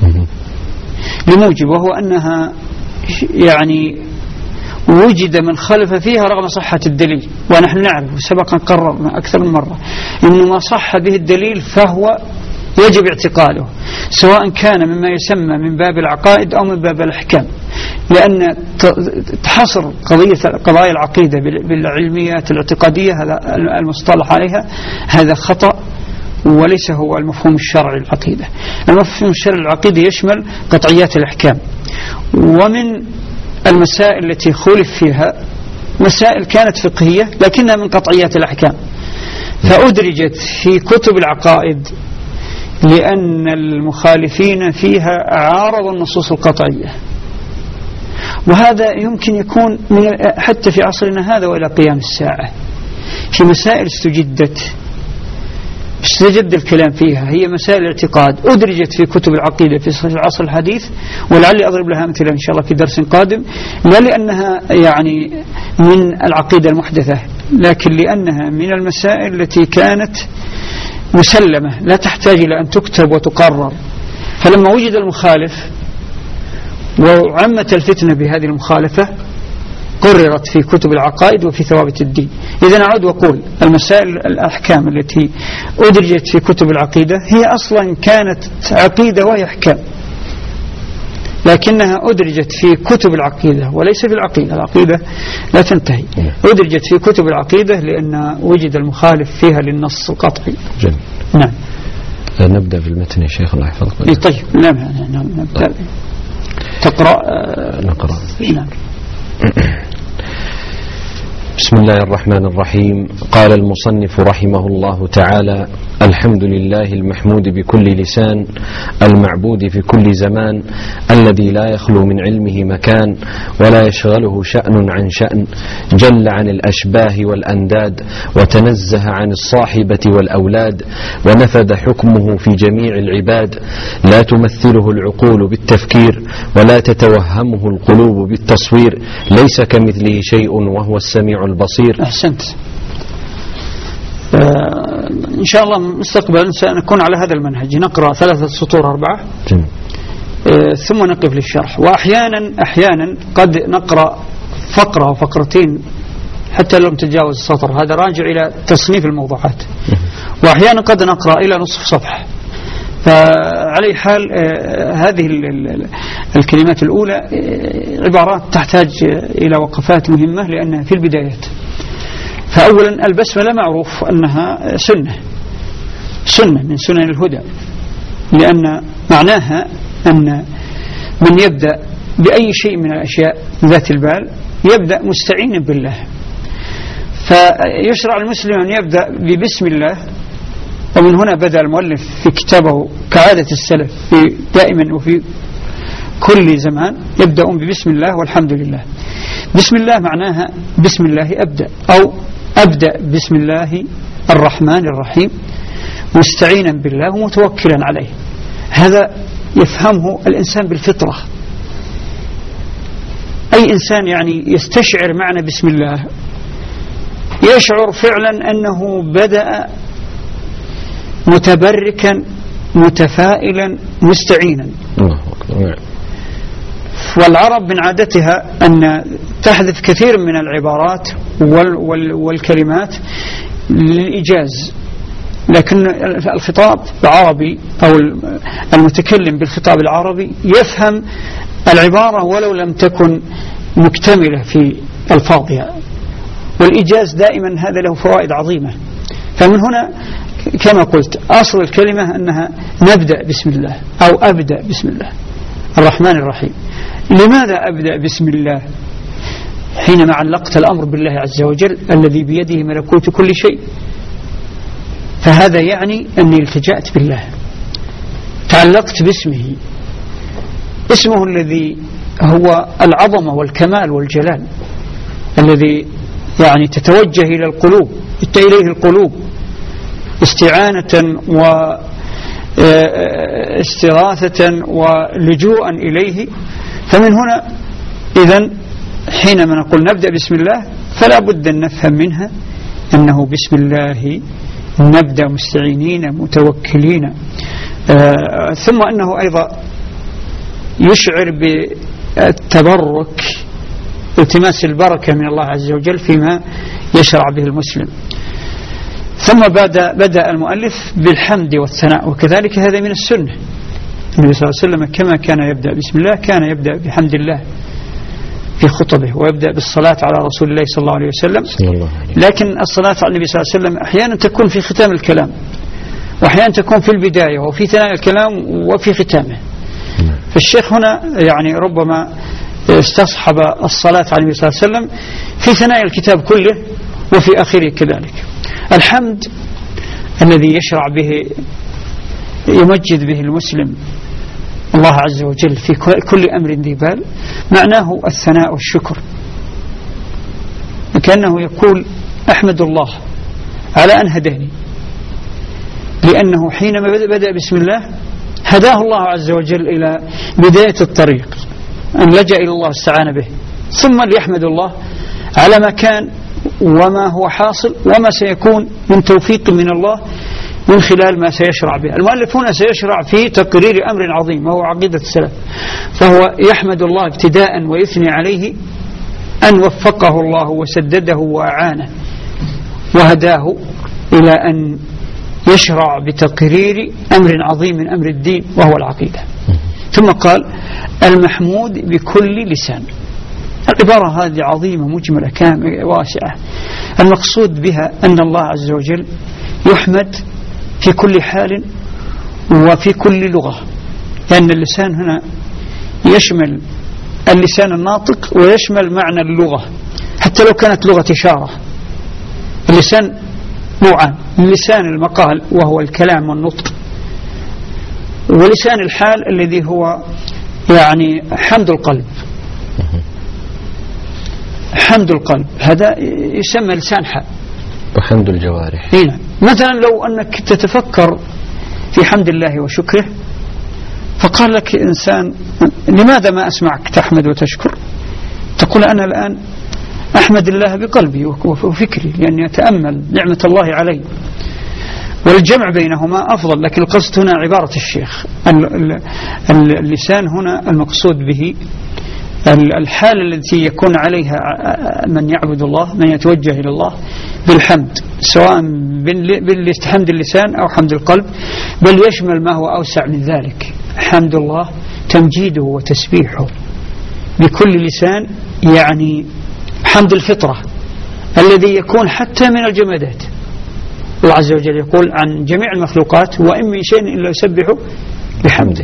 لموجب وهو أنها يعني وجد من خلف فيها رغم صحة الدليل. ونحن نعرف سبقا قررنا أكثر من مرة إنه ما صح به الدليل فهو يجب اعتقاله، سواء كان مما يسمى من باب العقائد أو من باب الأحكام، لأن تحصر قضية قضايا العقيدة بالعلميات الاعتقادية هذا المصطلح عليها هذا خطأ، وليس هو المفهوم الشرعي للعقيدة. المفهوم الشرعي للعقيدة يشمل قطعيات الأحكام، ومن المسائل التي خولف فيها مسائل كانت فقهية لكنها من قطعيات الأحكام، فأدرجت في كتب العقائد لأن المخالفين فيها عارضوا النصوص القطعية. وهذا يمكن يكون من حتى في عصرنا هذا وإلى قيام الساعة. في مسائل استجدت استجد الكلام فيها هي مسائل الاعتقاد أدرجت في كتب العقيدة في العصر الحديث، ولعلي أضرب لها مثلا إن شاء الله في درس قادم، لا لأنها يعني من العقيدة المحدثة، لكن لأنها من المسائل التي كانت مسلمة لا تحتاج إلى أن تكتب وتقرر. فلما وجد المخالف وعمت الفتنة بهذه المخالفة قررت في كتب العقائد وفي ثوابت الدين. إذا أعود وأقول المسائل الأحكام التي أدرجت في كتب العقيدة هي أصلا كانت عقيدة وهي أحكام، لكنها أدرجت في كتب العقيدة وليس في العقيدة. العقيدة لا تنتهي. أدرجت في كتب العقيدة لأن وجد المخالف فيها للنص القطعي. جميل. نعم. نبدأ بالمتن يا شيخ الله يحفظك. إيه طيب. نعم نعم نبدأ. تقرأ. نقرأ. نعم. بسم الله الرحمن الرحيم. قال المصنف رحمه الله تعالى: الحمد لله المحمود بكل لسان، المعبود في كل زمان، الذي لا يخلو من علمه مكان ولا يشغله شأن عن شأن، جل عن الأشباه والأنداد وتنزه عن الصاحبة والأولاد، ونفذ حكمه في جميع العباد، لا تمثله العقول بالتفكير ولا تتوهمه القلوب بالتصوير، ليس كمثله شيء وهو السميع البصير. أحسنت. آه إن شاء الله مستقبلا سنكون على هذا المنهج، نقرأ ثلاثة سطور أربعة آه ثم نقف للشرح. وأحيانا أحيانا قد نقرأ فقرة أو فقرتين حتى لم تتجاوز السطر، هذا راجع إلى تصنيف الموضوعات. وأحيانا قد نقرأ إلى نصف صفحة. فعلى حال آه هذه الكلمات الأولى آه عبارات تحتاج إلى وقفات مهمة لأنها في البدايات. فأولا البسملة معروف أنها سنة سنة من سنن الهدى، لأن معناها أن من يبدأ بأي شيء من الأشياء ذات البال يبدأ مستعينا بالله. فيشرع المسلم أن يبدأ ببسم الله، ومن هنا بدأ المؤلف في كتابه كعادة السلف في دائما وفي كل زمان يبدأون ببسم الله والحمد لله. بسم الله معناها بسم الله أبدأ، أو أبدأ بسم الله الرحمن الرحيم مستعينا بالله ومتوكلا عليه. هذا يفهمه الإنسان بالفطرة. أي إنسان يعني يستشعر معنى بسم الله يشعر فعلا أنه بدأ متبركا متفائلا مستعينا. والعرب من عادتها أن تحذف كثير من العبارات وال وال والكلمات للإيجاز، لكن الخطاب العربي أو المتكلم بالخطاب العربي يفهم العبارة ولو لم تكن مكتملة في ألفاظها، والإيجاز دائما هذا له فوائد عظيمة. فمن هنا كما قلت أصل الكلمة أنها نبدأ بسم الله أو أبدأ بسم الله الرحمن الرحيم. لماذا أبدأ بسم الله؟ حينما علقت الأمر بالله عز وجل الذي بيده ملكوت كل شيء، فهذا يعني أني التجأت بالله، تعلقت باسمه، اسمه الذي هو العظمة والكمال والجلال، الذي يعني تتوجه إلى القلوب إليه القلوب استعانة واستغاثة ولجوءا إليه. فمن هنا إذن حينما نقول نبدأ بسم الله فلا بد أن نفهم منها أنه بسم الله نبدأ مستعينين متوكلين. آه ثم أنه أيضا يشعر بالتبرك، التماس البركة من الله عز وجل فيما يشرع به المسلم. ثم بدأ, بدأ المؤلف بالحمد والثناء، وكذلك هذا من السنة. النبي صلى الله عليه وسلم كما كان يبدأ بسم الله كان يبدأ بحمد الله في خطبه، ويبدأ بالصلاة على رسول الله صلى الله عليه وسلم. لكن الصلاة على النبي صلى الله عليه وسلم أحيانا تكون في ختام الكلام، وأحيانا تكون في البداية وفي ثناء الكلام وفي ختامه. فالشيخ هنا يعني ربما استصحب الصلاة على النبي صلى الله عليه وسلم في ثناء الكتاب كله وفي آخره كذلك. الحمد الذي يشرع به يمجد به المسلم الله عز وجل في كل أمر ذي بال معناه الثناء والشكر، كأنه يقول أحمد الله على أن هداني، لأنه حينما بدأ بسم الله هداه الله عز وجل إلى بداية الطريق، أن لجأ إلى الله استعان به، ثم ليحمد الله على ما كان وما هو حاصل وما سيكون من توفيق من الله من خلال ما سيشرع به. المؤلف هنا سيشرع في تقرير أمر عظيم وهو عقيدة السلف، فهو يحمد الله ابتداء ويثني عليه أن وفقه الله وسدده وأعانه وهداه إلى أن يشرع بتقرير أمر عظيم من أمر الدين وهو العقيدة. ثم قال المحمود بكل لسان. العبارة هذه عظيمة مجملة كاملة واسعة. المقصود بها أن الله عز وجل يحمد في كل حال وفي كل لغة، لأن يعني اللسان هنا يشمل اللسان الناطق ويشمل معنى اللغة، حتى لو كانت لغة إشارة. اللسان نوعان: لسان المقال وهو الكلام والنطق، ولسان الحال الذي هو يعني حمد القلب. حمد القلب هذا يسمى لسان حال. وحمد الجوارح هنا مثلا لو أنك تتفكر في حمد الله وشكره، فقال لك إنسان: لماذا ما أسمعك تحمد وتشكر؟ تقول: أنا الآن أحمد الله بقلبي وفكري، لأني أتأمل نعمة الله علي. والجمع بينهما أفضل، لكن القصد هنا عبارة الشيخ. اللسان هنا المقصود به الحالة التي يكون عليها من يعبد الله، من يتوجه إلى الله بالحمد، سواء بالحمد اللسان أو حمد القلب، بل يشمل ما هو أوسع من ذلك. حمد الله تمجيده وتسبيحه بكل لسان، يعني حمد الفطرة الذي يكون حتى من الجمادات. الله عز وجل يقول عن جميع المخلوقات: وإن من شيء إلا يسبح بحمده،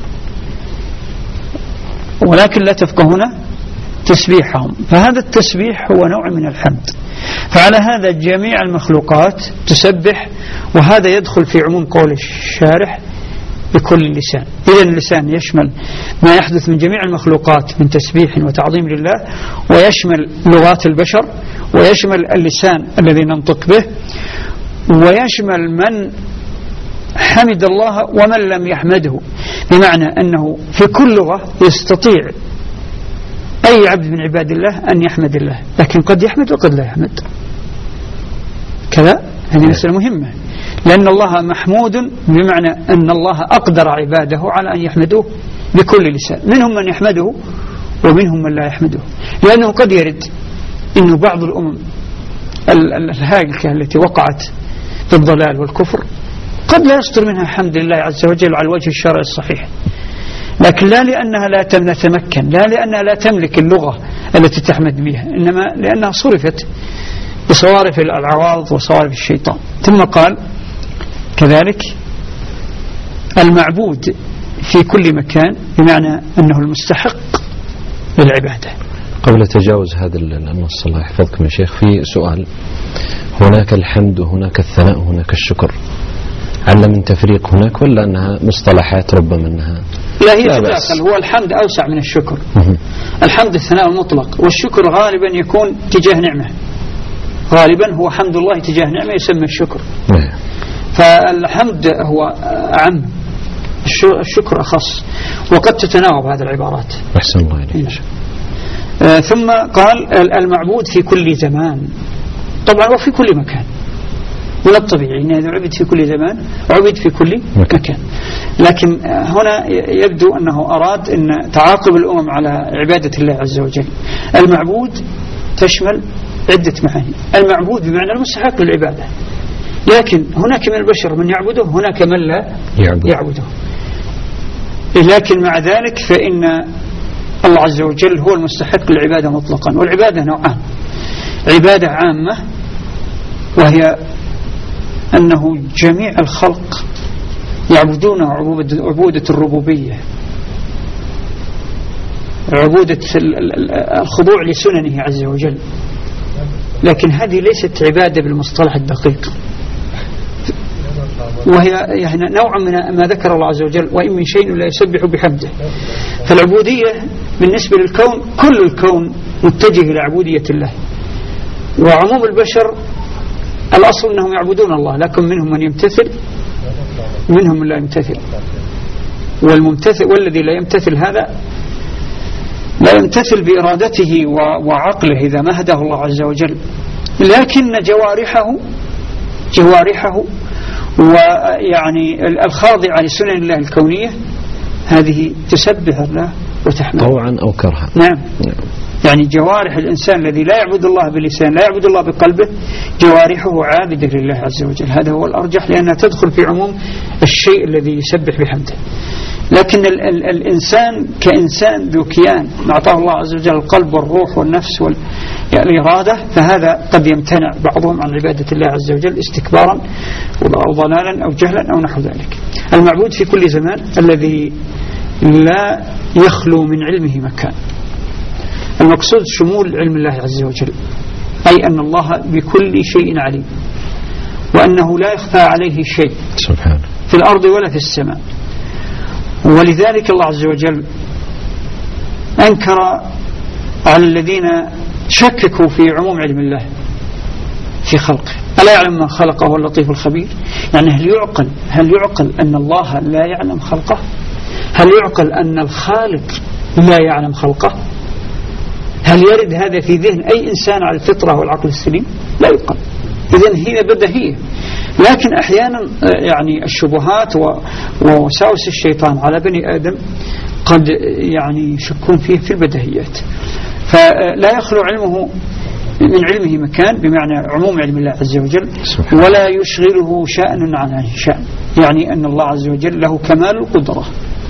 ولكن لا تفقهون تسبيحهم. فهذا التسبيح هو نوع من الحمد. فعلى هذا جميع المخلوقات تسبح، وهذا يدخل في عموم قول الشارح بكل لسان. إذن اللسان يشمل ما يحدث من جميع المخلوقات من تسبيح وتعظيم لله، ويشمل لغات البشر، ويشمل اللسان الذي ننطق به، ويشمل من حمد الله ومن لم يحمده، بمعنى أنه في كل لغة يستطيع أي عبد من عباد الله أن يحمد الله، لكن قد يحمد وقد لا يحمد كذا. هذه مسألة مهمة، لأن الله محمود بمعنى أن الله أقدر عباده على أن يحمدوه بكل لسان. منهم من يحمده ومنهم من لا يحمده، لأنه قد يرد إنه بعض الأمم الهالكة التي وقعت في الضلال والكفر قد لا يصدر منها حمد لله عز وجل على الوجه الشرعي الصحيح، لكن لا لأنها لا تتمكن، لا لأنها لا تملك اللغة التي تحمد بها، إنما لأنها صرفت بصوارف العوارض وصوارف الشيطان. ثم قال كذلك المعبود في كل مكان، بمعنى أنه المستحق للعبادة. قبل تجاوز هذا النص الله يحفظكم يا شيخ، في سؤال: هناك الحمد وهناك الثناء وهناك الشكر، هل من تفريق هناك ولا أنها مصطلحات ربما أنها لا هي تداخل؟ هو الحمد أوسع من الشكر. الحمد الثناء المطلق، والشكر غالبا يكون تجاه نعمة، غالبا هو حمد الله تجاه نعمة يسمى الشكر. فالحمد هو أعم، الشكر أخص، وقد تتناوب هذه العبارات. أحسن الله إليك. آه ثم قال المعبود في كل زمان، طبعا وفي كل مكان، من الطبيعي أن إذا عبد في كل زمان عبد في كل مكان. لكن هنا يبدو أنه أراد أن تعاقب الأمم على عبادة الله عز وجل. المعبود تشمل عدة معاني. المعبود بمعنى المستحق للعبادة، لكن هناك من البشر من يعبده، هناك من لا يعبد. يعبده. لكن مع ذلك فإن الله عز وجل هو المستحق للعبادة مطلقا. والعبادة نوعان: عبادة عامة وهي أنه جميع الخلق يعبدون عبودة الربوبية، عبودة الخضوع لسننه عز وجل، لكن هذه ليست عبادة بالمصطلح الدقيق، وهي يعني نوع من ما ذكر الله عز وجل: وإن من شيء لا يسبح بحمده. فالعبودية بالنسبة للكون، كل الكون متجه إلى عبودية الله، وعموم البشر الأصل أنهم يعبدون الله، لكن منهم من يمتثل منهم من لا يمتثل. والممتثل والذي لا يمتثل هذا لا يمتثل بإرادته وعقله إذا ما هداه الله عز وجل، لكن جوارحه جوارحه ويعني الخاضعة لسنن الله الكونية هذه تسبح الله وتحمده طوعا أو كرها. نعم. نعم. يعني جوارح الإنسان الذي لا يعبد الله بلسان، لا يعبد الله بقلبه، جوارحه عابدة لله عز وجل. هذا هو الأرجح، لأنها تدخل في عموم الشيء الذي يسبح بحمده. لكن ال ال الإنسان كإنسان ذو كيان أعطاه الله عز وجل القلب والروح والنفس والإرادة، فهذا قد يمتنع بعضهم عن عبادة الله عز وجل استكبارا أو ضلالا أو جهلا أو نحو ذلك. المعبود في كل زمان الذي لا يخلو من علمه مكان. المقصود شمول علم الله عز وجل، أي أن الله بكل شيء عليم، وأنه لا يخفى عليه شيء سبحانه في الأرض ولا في السماء. ولذلك الله عز وجل أنكر على الذين شككوا في عموم علم الله في خلقه. ألا يعلم من خلقه هو اللطيف الخبير؟ يعني هل يعقل هل يعقل أن الله لا يعلم خلقه؟ هل يعقل أن الخالق لا يعلم خلقه؟ هل يرد هذا في ذهن أي إنسان على الفطرة والعقل السليم؟ لا يعقل. إذن هي بديهية. لكن أحيانا يعني الشبهات ووساوس الشيطان على بني آدم قد يعني يشكون فيه في البديهيات، فلا يخلو علمه من علمه مكان، بمعنى عموم علم الله عز وجل، ولا يشغله شأن عن شأن، يعني أن الله عز وجل له كمال القدرة.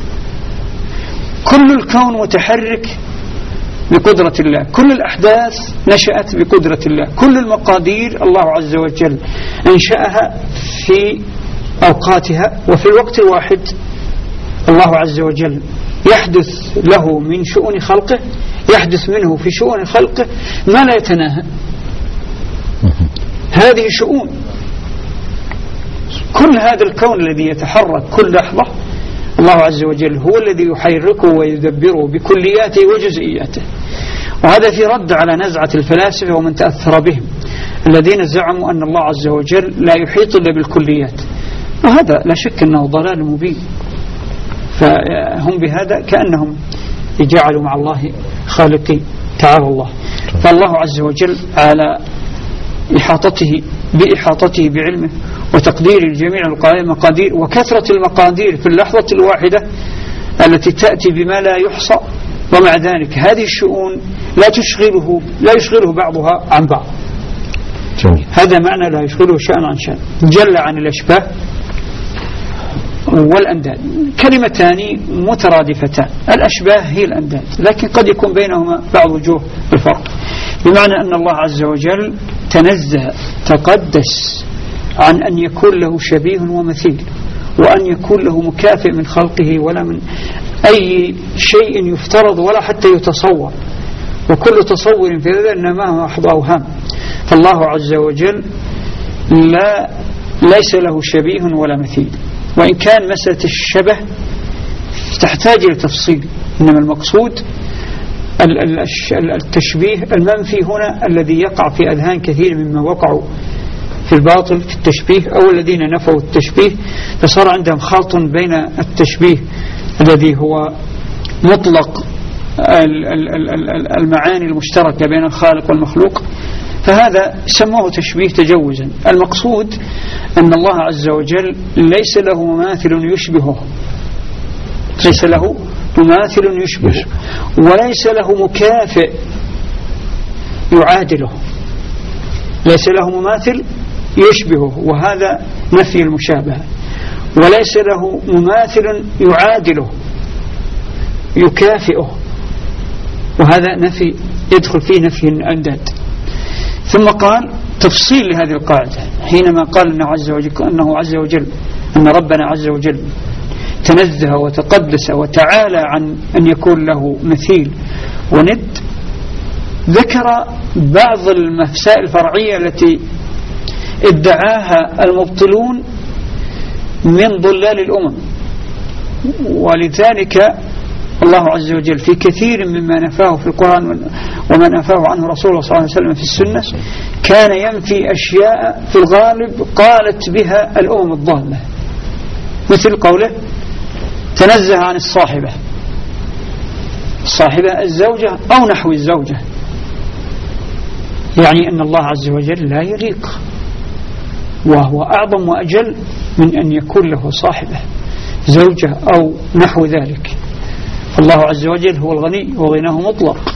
كل الكون متحرك بقدرة الله، كل الأحداث نشأت بقدرة الله، كل المقادير الله عز وجل أنشأها في أوقاتها وفي الوقت الواحد. الله عز وجل يحدث له من شؤون خلقه، يحدث منه في شؤون خلقه ما لا يتناهى. هذه شؤون، كل هذا الكون الذي يتحرك كل لحظة الله عز وجل هو الذي يحركه ويدبره بكلياته وجزئياته. وهذا في رد على نزعة الفلاسفة ومن تأثر بهم الذين زعموا أن الله عز وجل لا يحيط إلا بالكليات، وهذا لا شك أنه ضلال مبين. فهم بهذا كأنهم جعلوا مع الله خالقين، تعالى الله. فالله عز وجل على إحاطته بإحاطته بعلمه وتقدير الجميع المقادير وكثرة المقادير في اللحظة الواحدة التي تأتي بما لا يحصى، ومع ذلك هذه الشؤون لا تشغله لا يشغله بعضها عن بعض. جميل. هذا معنى لا يشغله شأن عن شأن. جل عن الأشباه والأنداد، كلمتان مترادفتان. الأشباه هي الأنداد، لكن قد يكون بينهما بعض وجوه الفرق، بمعنى أن الله عز وجل تنزه تقدس عن أن يكون له شبيه ومثيل، وأن يكون له مكافئ من خلقه ولا من أي شيء يفترض ولا حتى يتصور، وكل تصور في هذا إنما هو أحد أوهام. فالله عز وجل لا ليس له شبيه ولا مثيل، وإن كان مسألة الشبه تحتاج إلى تفصيل، إنما المقصود التشبيه المنفي هنا الذي يقع في أذهان كثير مما وقعوا في الباطل في التشبيه، أو الذين نفوا التشبيه فصار عندهم خلط بين التشبيه الذي هو مطلق المعاني المشتركة بين الخالق والمخلوق، فهذا سموه تشبيه تجوزا. المقصود أن الله عز وجل ليس له مماثل يشبهه، ليس له مماثل يشبهه، وليس له مكافئ يعادله، ليس له مماثل يشبهه، وهذا نفي المشابهة. وليس له مماثل يعادله يكافئه، وهذا نفي يدخل فيه نفي الأنداد. ثم قال تفصيل لهذه القاعدة حينما قال أنه عز وجل, أنه عز وجل أن ربنا عز وجل تنزه وتقدس وتعالى عن أن يكون له مثيل وند. ذكر بعض المسائل الفرعية التي ادعاها المبطلون من ضلال الأمم، ولذلك الله عز وجل في كثير مما نفاه في القرآن وما نفاه عنه رسول الله صلى الله عليه وسلم في السنة كان ينفي أشياء في الغالب قالت بها الأمم الضالة، مثل قوله تنزه عن الصاحبة، الصاحبة الزوجة أو نحو الزوجة، يعني أن الله عز وجل لا يليق، وهو أعظم وأجل من أن يكون له صاحبة زوجة أو نحو ذلك. فالله عز وجل هو الغني وغناه مطلق،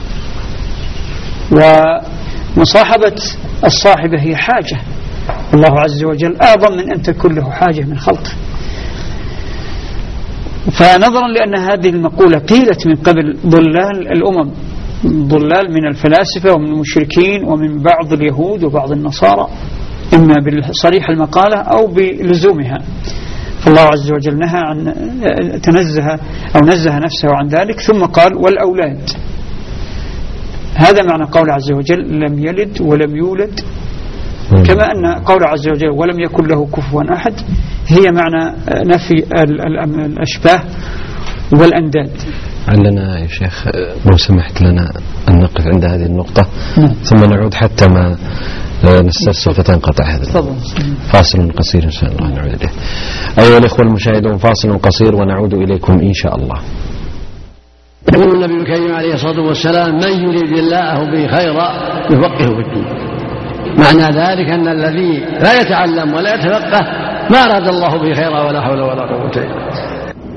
ومصاحبة الصاحبة هي حاجة، الله عز وجل أعظم من أن تكون له حاجة من خلقه. فنظرا لأن هذه المقولة قيلت من قبل ضلال الأمم، ضلال من الفلاسفة ومن المشركين ومن بعض اليهود وبعض النصارى، إما بصريح المقالة أو بلزومها، فالله عز وجل نهى عن تنزه أو نزه نفسه عن ذلك، ثم قال والأولاد. هذا معنى قول عز وجل لم يلد ولم يولد، كما أن قول عز وجل ولم يكن له كفوا أحد هي معنى نفي الأشباه والأنداد. علنا يا شيخ لو سمحت لنا أن نقف عند هذه النقطة ثم نعود حتى ما نستسلم فتنقطع هذا. فاصل قصير إن شاء الله نعود إليه. أيها الإخوة المشاهدون، فاصل قصير ونعود إليكم إن شاء الله. يقول النبي الكريم عليه الصلاة والسلام من يريد الله به خيرا يفقهه في الدين. معنى ذلك أن الذي لا يتعلم ولا يتفقه ما أراد الله به خيرا ولا حول ولا قوة إلا بالله.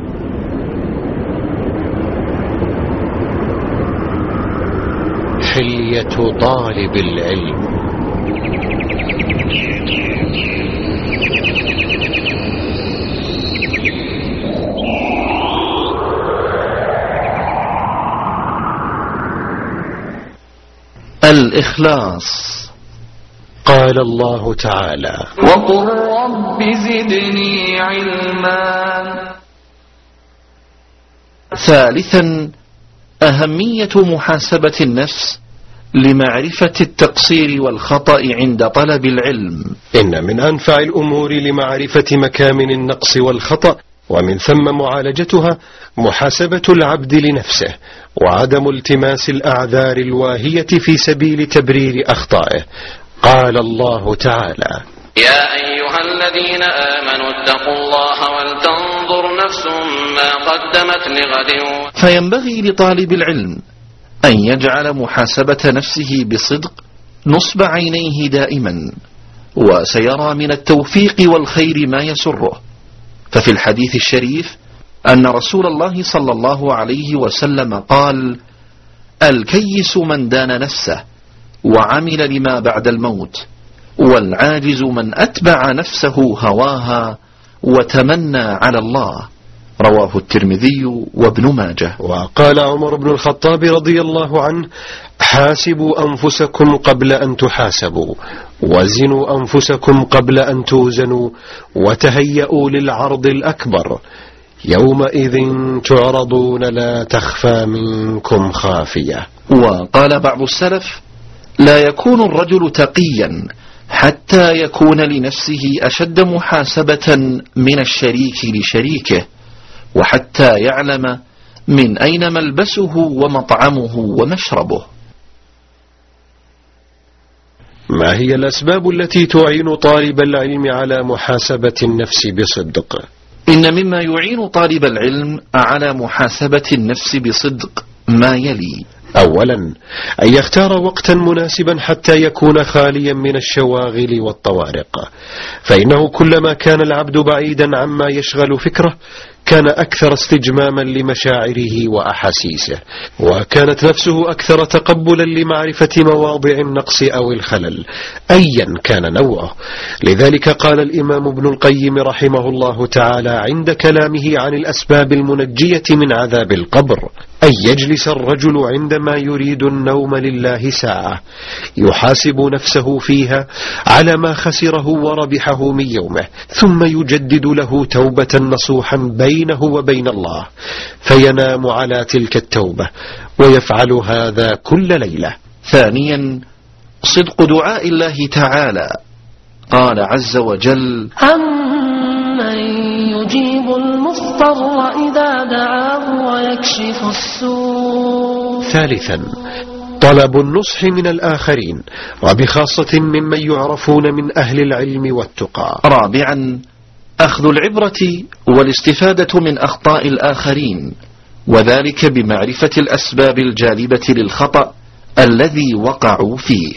حلية طالب العلم. الإخلاص. قال الله تعالى وقل رب زدني علما. ثالثا أهمية محاسبة النفس لمعرفة التقصير والخطأ عند طلب العلم. إن من أنفع الأمور لمعرفة مكامن النقص والخطأ ومن ثم معالجتها محاسبة العبد لنفسه وعدم التماس الأعذار الواهية في سبيل تبرير أخطائه. قال الله تعالى يا أيها الذين آمنوا اتقوا الله ولتنظر نفس ما قدمت لغد. فينبغي لطالب العلم أن يجعل محاسبة نفسه بصدق نصب عينيه دائما، وسيرى من التوفيق والخير ما يسره. ففي الحديث الشريف أن رسول الله صلى الله عليه وسلم قال الكيس من دان نفسه وعمل لما بعد الموت، والعاجز من أتبع نفسه هواها وتمنى على الله. رواه الترمذي وابن ماجه. وقال عمر بن الخطاب رضي الله عنه حاسبوا أنفسكم قبل أن تحاسبوا، وزنوا أنفسكم قبل أن توزنوا، وتهيئوا للعرض الأكبر، يومئذ تعرضون لا تخفى منكم خافية. وقال بعض السلف لا يكون الرجل تقيا حتى يكون لنفسه أشد محاسبة من الشريك لشريكه، وحتى يعلم من أين ملبسه ومطعمه ومشربه. ما هي الأسباب التي تعين طالب العلم على محاسبة النفس بصدق؟ إن مما يعين طالب العلم على محاسبة النفس بصدق ما يلي: أولا أن يختار وقتا مناسبا حتى يكون خاليا من الشواغل والطوارق، فإنه كلما كان العبد بعيدا عما يشغل فكره كان أكثر استجماما لمشاعره وأحاسيسه، وكانت نفسه أكثر تقبلا لمعرفة مواضع النقص أو الخلل أيا كان نوعه. لذلك قال الإمام ابن القيم رحمه الله تعالى عند كلامه عن الأسباب المنجية من عذاب القبر: أن يجلس الرجل عندما يريد النوم لله ساعة يحاسب نفسه فيها على ما خسره وربحه من يومه، ثم يجدد له توبة نصوحا بينه وبين الله، فينام على تلك التوبة، ويفعل هذا كل ليلة. ثانيا صدق دعاء الله تعالى. قال عز وجل: أمن يجيب المضطر إذا دعاه ويكشف السوء. ثالثا طلب النصح من الآخرين، وبخاصة ممن يعرفون من أهل العلم والتقى. رابعا أخذ العبرة والاستفادة من أخطاء الآخرين، وذلك بمعرفة الأسباب الجالبة للخطأ الذي وقعوا فيه.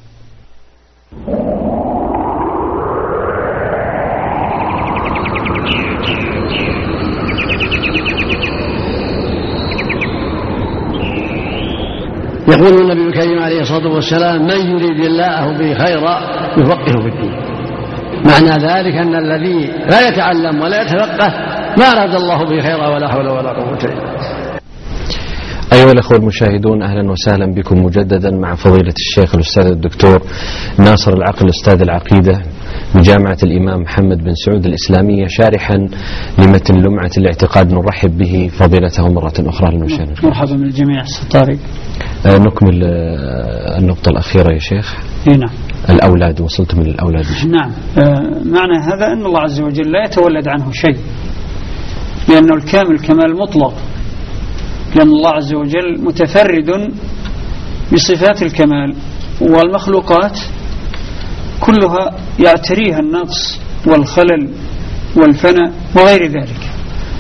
يقول النبي الكريم عليه الصلاة والسلام من يريد الله به خيرا يفقهه في الدين. معنى ذلك أن الذي لا يتعلم ولا يتفقه ما أراد الله به خيرا ولا حول ولا قوة إلا بالله. أيها الأخوة المشاهدون، أهلا وسهلا بكم مجددا مع فضيلة الشيخ الأستاذ الدكتور ناصر العقل أستاذ العقيدة بجامعة الإمام محمد بن سعود الإسلامية، شارحا لمتن لمعة الاعتقاد. نرحب به فضيلته مرة أخرى للمشاهدين. مرحبا من الجميع. طارق، آه نكمل آه النقطة الأخيرة يا شيخ. نعم، الأولاد، وصلت من الأولاد. نعم. آه معنى هذا أن الله عز وجل لا يتولد عنه شيء، لأنه الكامل كمال مطلق، لأن الله عز وجل متفرد بصفات الكمال، والمخلوقات كلها يعتريها النقص والخلل والفناء وغير ذلك.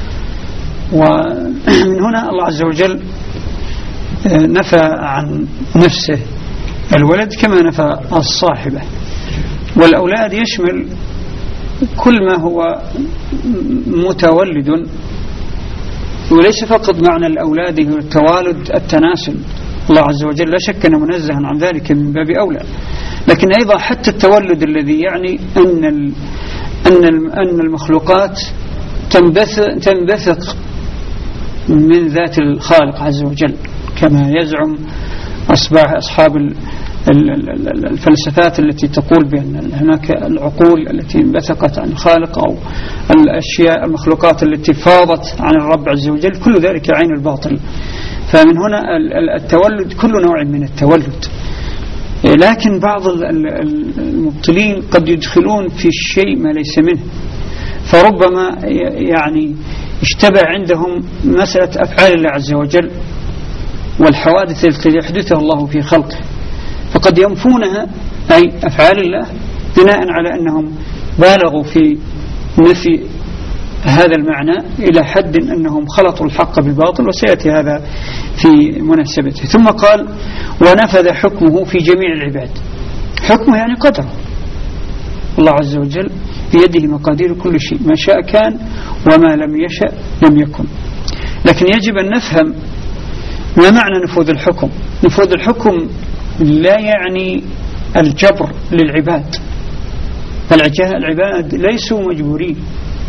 ومن هنا الله عز وجل نفى عن نفسه الولد كما نفى الصاحبة. والأولاد يشمل كل ما هو متولد، وليس فقط معنى الأولاد هو التوالد التناسل. الله عز وجل لا شك أنه منزه عن ذلك من باب أولى، لكن أيضا حتى التولد الذي يعني أن أن أن المخلوقات تنبثق من ذات الخالق عز وجل، كما يزعم أصحاب الفلسفات التي تقول بأن هناك العقول التي انبثقت عن الخالق، أو الأشياء المخلوقات التي فاضت عن الرب عز وجل، كل ذلك عين الباطل. فمن هنا التولد كل نوع من التولد. لكن بعض المبطلين قد يدخلون في الشيء ما ليس منه، فربما يعني اشتبه عندهم مسألة أفعال الله عز وجل والحوادث التي يحدثها الله في خلقه، فقد ينفونها أي أفعال الله بناء على أنهم بالغوا في نفي هذا المعنى إلى حد أنهم خلطوا الحق بالباطل، وسيأتي هذا في مناسبته. ثم قال: ونفذ حكمه في جميع العباد. حكمه يعني قدره، الله عز وجل بيده مقادير كل شيء، ما شاء كان وما لم يشأ لم يكن. لكن يجب أن نفهم ما معنى نفوذ الحكم. نفوذ الحكم لا يعني الجبر للعباد، العباد ليسوا مجبورين.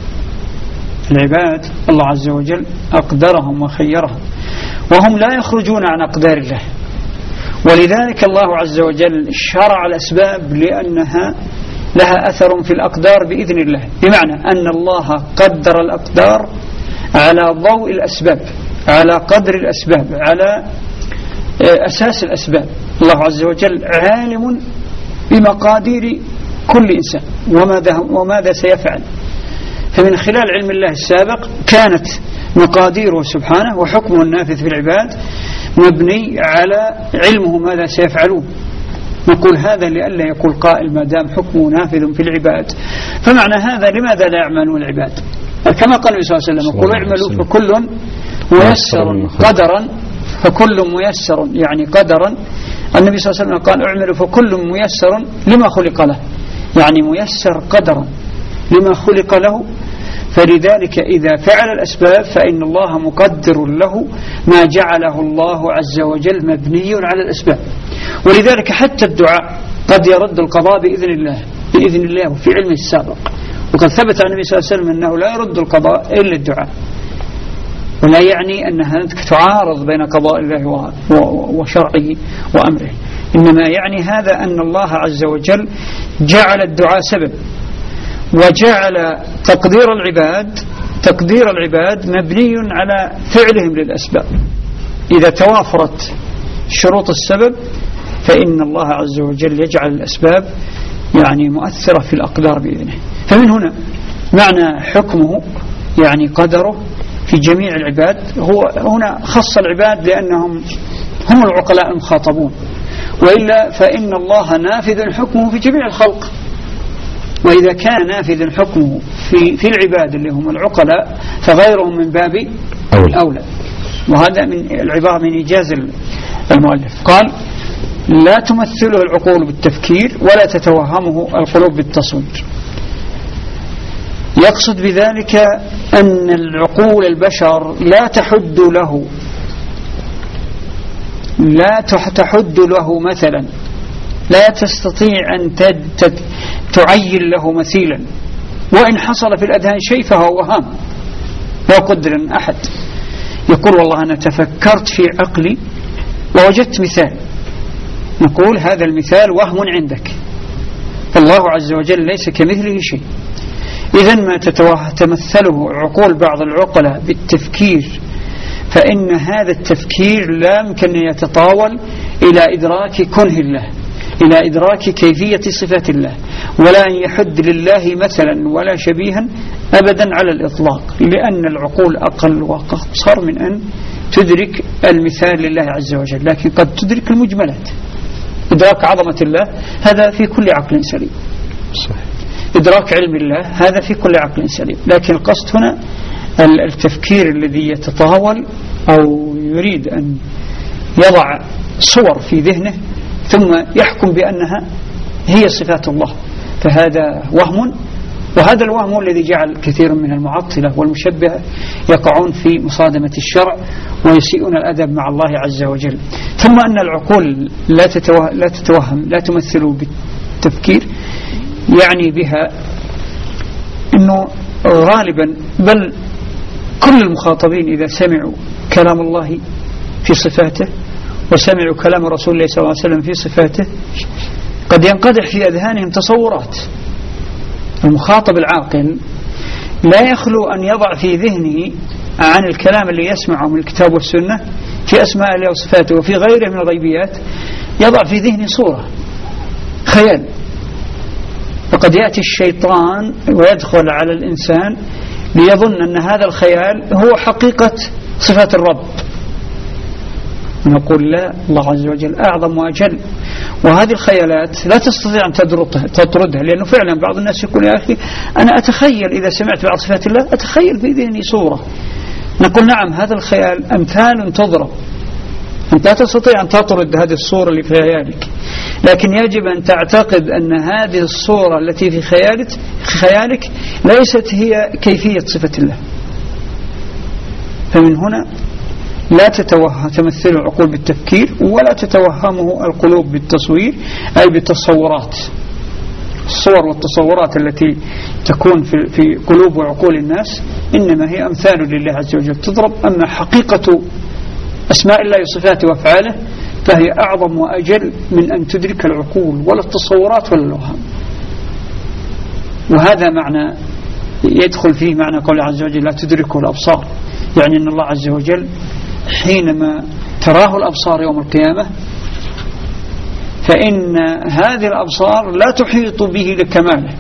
العباد الله عز وجل أقدرهم وخيرهم، وهم لا يخرجون عن أقدار الله. ولذلك الله عز وجل شرع الأسباب لأنها لها أثر في الأقدار بإذن الله، بمعنى أن الله قدر الأقدار على ضوء الأسباب، على قدر الأسباب، على أساس الأسباب. الله عز وجل عالم بمقادير كل إنسان وماذا, وماذا سيفعل. فمن خلال علم الله السابق كانت مقاديره سبحانه وحكمه النافذ في العباد مبني على علمه ماذا سيفعلون. نقول هذا لئلا يقول قائل ما دام حكمه نافذ في العباد فمعنى هذا لماذا لا يعملون العباد؟ كما قال النبي صلى الله عليه وسلم: قل اعملوا فكل ميسر قدرا، فكل ميسر يعني قدرا. النبي صلى الله عليه وسلم قال: اعملوا فكل ميسر لما خلق له، يعني ميسر قدرا لما خلق له. فلذلك إذا فعل الأسباب فإن الله مقدر له ما جعله الله عز وجل مبني على الأسباب. ولذلك حتى الدعاء قد يرد القضاء بإذن الله بإذن الله في علمه السابق. وقد ثبت عن النبي صلى الله عليه وسلم أنه لا يرد القضاء إلا الدعاء، ولا يعني أنها تعارض بين قضاء الله وشرعه وأمره، إنما يعني هذا أن الله عز وجل جعل الدعاء سبب، وجعل تقدير العباد تقدير العباد مبني على فعلهم للأسباب. إذا توافرت شروط السبب فإن الله عز وجل يجعل الأسباب يعني مؤثرة في الأقدار بإذنه. فمن هنا معنى حكمه يعني قدره في جميع العباد. هو هنا خص العباد لأنهم هم العقلاء المخاطبون، وإلا فإن الله نافذ حكمه في جميع الخلق. وإذا كان نافذ حكمه في في العباد اللي هم العقلاء فغيرهم من باب أولى, أولى. وهذا من العبارة من إيجاز المؤلف. قال: لا تمثله العقول بالتفكير ولا تتوهمه القلوب بالتصوير. يقصد بذلك أن العقول البشر لا تحد له لا تحد له مثلا، لا تستطيع أن تعين له مثيلا، وإن حصل في الأذهان شيء فهو وهام. لا قدر أن أحد يقول والله أنا تفكرت في عقلي ووجدت مثال، نقول هذا المثال وهم عندك، الله عز وجل ليس كمثله شيء. إذن ما تتمثله عقول بعض العقلاء بالتفكير فإن هذا التفكير لا يمكن أن يتطاول إلى إدراك كنه الله، إلى إدراك كيفية صفات الله، ولا أن يحد لله مثلا ولا شبيها أبدا على الإطلاق، لأن العقول أقل وأقصر من أن تدرك المثال لله عز وجل، لكن قد تدرك المجملات. إدراك عظمة الله هذا في كل عقل سليم، إدراك علم الله هذا في كل عقل سليم، لكن القصد هنا التفكير الذي يتطاول أو يريد أن يضع صور في ذهنه ثم يحكم بأنها هي صفات الله، فهذا وهم، وهذا الوهم هو الذي جعل كثير من المعطلة والمشبهة يقعون في مصادمة الشرع ويسيئون الأدب مع الله عز وجل. ثم أن العقول لا تتوهم, لا, تتوهم لا تمثل بالتفكير يعني بها أنه غالبا بل كل المخاطبين إذا سمعوا كلام الله في صفاته وسمعوا كلام رسول الله صلى الله عليه وسلم في صفاته قد ينقدح في أذهانهم تصورات. المخاطب العاقل لا يخلو أن يضع في ذهنه عن الكلام اللي يسمعه من الكتاب والسنة في أسماء الله وصفاته وفي غيره من الغيبيات، يضع في ذهنه صورة خيال، فقد يأتي الشيطان ويدخل على الإنسان ليظن أن هذا الخيال هو حقيقة صفات الرب. نقول لا، الله عز وجل أعظم وأجل، وهذه الخيالات لا تستطيع أن تطردها، لأنه فعلا بعض الناس يقول يا أخي أنا أتخيل إذا سمعت بعض صفات الله أتخيل في ذهني صورة. نقول نعم، هذا الخيال أمثال تضرب، أنت لا تستطيع أن تطرد هذه الصورة اللي في خيالك، لكن يجب أن تعتقد أن هذه الصورة التي في خيالك, خيالك ليست هي كيفية صفة الله. فمن هنا لا تتوهم تمثل العقول بالتفكير ولا تتوهمه القلوب بالتصوير أي بالتصورات. الصور والتصورات التي تكون في, في قلوب وعقول الناس إنما هي أمثال لله عز وجل تضرب، أما حقيقة أسماء الله وصفاته وأفعاله فهي أعظم وأجل من أن تدرك العقول ولا التصورات ولا الأوهام. وهذا معنى يدخل فيه معنى قول عز وجل لا تدركه الأبصار، يعني أن الله عز وجل حينما تراه الأبصار يوم القيامة فإن هذه الأبصار لا تحيط به لكماله،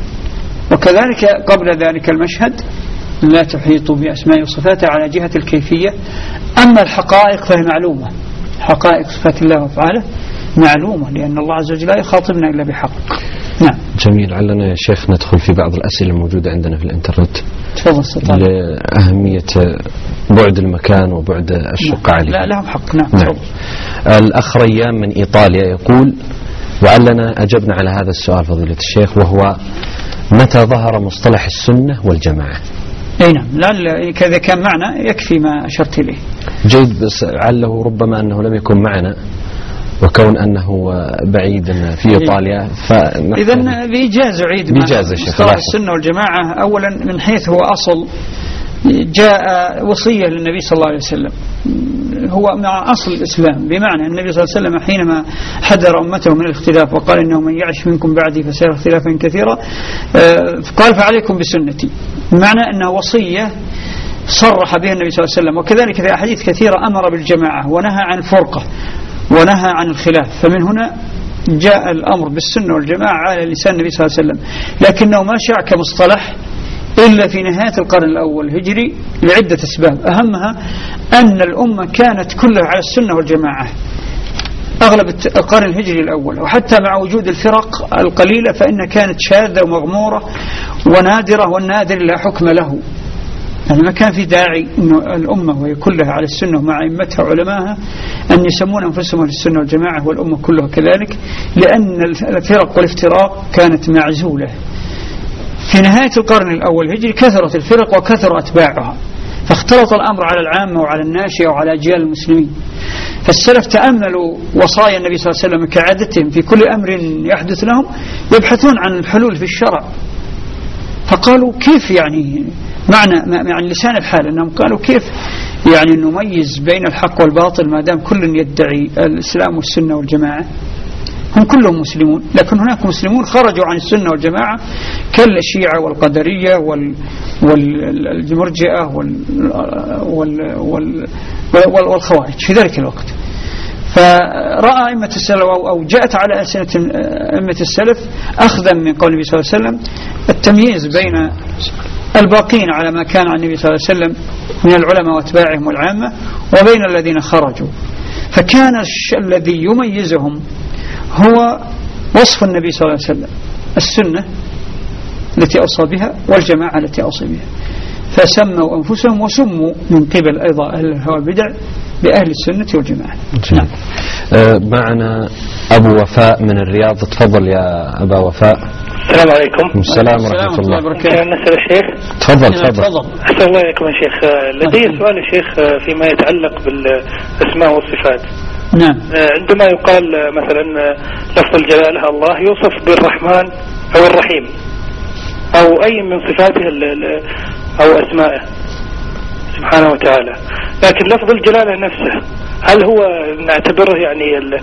وكذلك قبل ذلك المشهد لا تحيط بأسماء وصفاته على جهة الكيفية. أما الحقائق فهي معلومة، حقائق صفات الله وأفعاله معلومة، لأن الله عز وجل لا يخاطبنا إلا بحق. نعم. جميل. علنا يا شيخ ندخل في بعض الأسئلة الموجودة عندنا في الإنترنت. تفضل ستار. لأهمية بعد المكان وبعد الشقة عليه. لا لهم حق. نعم. نعم. الأخ ريان من إيطاليا يقول، وعلنا أجبنا على هذا السؤال فضيلة الشيخ، وهو متى ظهر مصطلح السنة والجماعة؟ أي نعم، لعل كذا كان معنا يكفي ما أشرت إليه. جيد، بس علّه ربما أنه لم يكن معنا وكون أنه بعيد في إيطاليا، إذن بإجازة عيد بإجازة مصطلح السنة والجماعة. أولا من حيث هو أصل جاء وصية للنبي صلى الله عليه وسلم، هو مع أصل الإسلام، بمعنى النبي صلى الله عليه وسلم حينما حذر أمته من الاختلاف وقال إنه من يعش منكم بعدي فسيرى اختلافا كثيرا، قال فعليكم بسنتي، بمعنى أنه وصية صرح بها النبي صلى الله عليه وسلم. وكذلك في أحاديث كثيرة أمر بالجماعة ونهى عن الفرقة ونهى عن الخلاف، فمن هنا جاء الأمر بالسنة والجماعة على لسان النبي صلى الله عليه وسلم، لكنه ما شاع كمصطلح إلا في نهاية القرن الأول الهجري لعدة أسباب، أهمها أن الأمة كانت كلها على السنة والجماعة أغلب القرن الهجري الأول، وحتى مع وجود الفرق القليلة فإن كانت شاذة ومغمورة ونادرة، والنادر لا حكم له. يعني ما كان في داعي أن الأمة وهي كلها على السنة ومع أئمتها علماءها أن يسمون أنفسهم على السنة والجماعة والأمة كلها كذلك، لأن الفرق والافتراق كانت معزولة. في نهاية القرن الأول الهجري كثرت الفرق وكثر أتباعها، فاختلط الأمر على العامة وعلى الناشئة وعلى أجيال المسلمين. فالسلف تأملوا وصايا النبي صلى الله عليه وسلم كعادتهم في كل أمر يحدث لهم يبحثون عن الحلول في الشرع، فقالوا كيف يعني معنى يعني لسان الحال أنهم قالوا كيف يعني نميز بين الحق والباطل ما دام كل يدعي الإسلام والسنة والجماعة. هم كلهم مسلمون، لكن هناك مسلمون خرجوا عن السنة والجماعة كالشيعة والقدرية وال والمرجئة وال وال وال والخوارج في ذلك الوقت. فرأى أئمة السلف أو جاءت على ألسنة أئمة السلف أخذا من قول النبي صلى الله عليه وسلم التمييز بين الباقين على ما كان عن النبي صلى الله عليه وسلم من العلماء واتباعهم والعامة وبين الذين خرجوا. فكان الذي يميزهم هو وصف النبي صلى الله عليه وسلم، السنة التي أوصى بها والجماعة التي أوصى بها، فسموا أنفسهم وسموا من قبل أيضا أهل الهوى البدع بأهل السنة والجماعة. نعم. أه معنا أبو وفاء من الرياض. تفضل يا أبا وفاء. السلام عليكم. السلام ورحمة الله وبركاته. نسأل الشيخ. تفضل تفضل. أحسن الله إليكم يا شيخ. لدي سؤال يا شيخ فيما يتعلق بالأسماء والصفات. نعم. عندما يقال مثلا لفظ الجلالة الله يوصف بالرحمن أو الرحيم أو أي من صفاته أو أسمائه سبحانه وتعالى، لكن لفظ الجلالة نفسه هل هو نعتبره يعني ال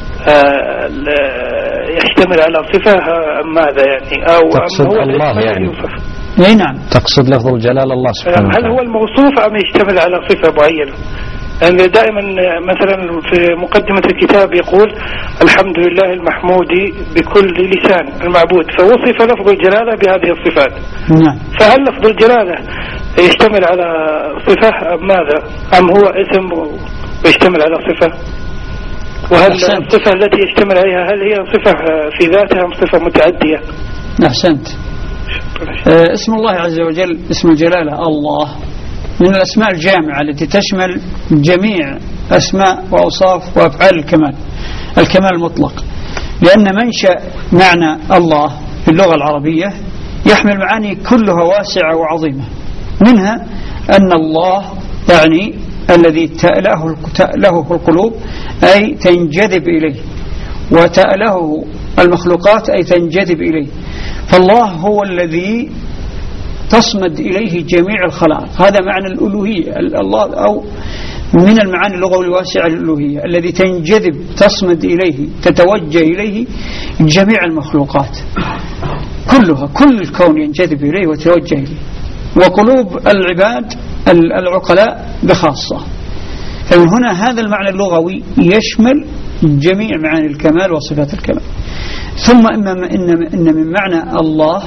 ال يشتمل على صفة أم ماذا يعني، أو تقصد هو الله يعني؟ أي نعم. تقصد لفظ الجلال الله سبحانه وتعالى. هل هو الموصوف أم يشتمل على صفة معينة؟ يعني دائما مثلا في مقدمة الكتاب يقول الحمد لله المحمود بكل لسان المعبود، فوصف لفظ الجلالة بهذه الصفات. نعم. فهل لفظ الجلالة يشتمل على صفة أم ماذا، أم هو اسم ويشتمل على صفة؟ وهل أحسنت. الصفة التي يشتمل عليها هل هي صفة في ذاتها أم صفة متعدية؟ أحسنت. آه اسم الله عز وجل اسم الجلالة الله من الأسماء الجامعة التي تشمل جميع أسماء وأوصاف وأفعال الكمال، الكمال المطلق، لأن منشأ معنى الله في اللغة العربية يحمل معاني كلها واسعة وعظيمة، منها أن الله يعني الذي تأله تأله القلوب أي تنجذب إليه، وتأله المخلوقات أي تنجذب إليه، فالله هو الذي تصمد إليه جميع الخلائق. هذا معنى الألوهية. الله أو من المعاني اللغوية الواسعة الألوهية الذي تنجذب تصمد إليه تتوجه إليه جميع المخلوقات كلها، كل الكون ينجذب إليه وتوجه إليه، وقلوب العباد العقلاء بخاصة. فمن هنا هذا المعنى اللغوي يشمل جميع معاني الكمال وصفات الكمال. ثم إن من معنى الله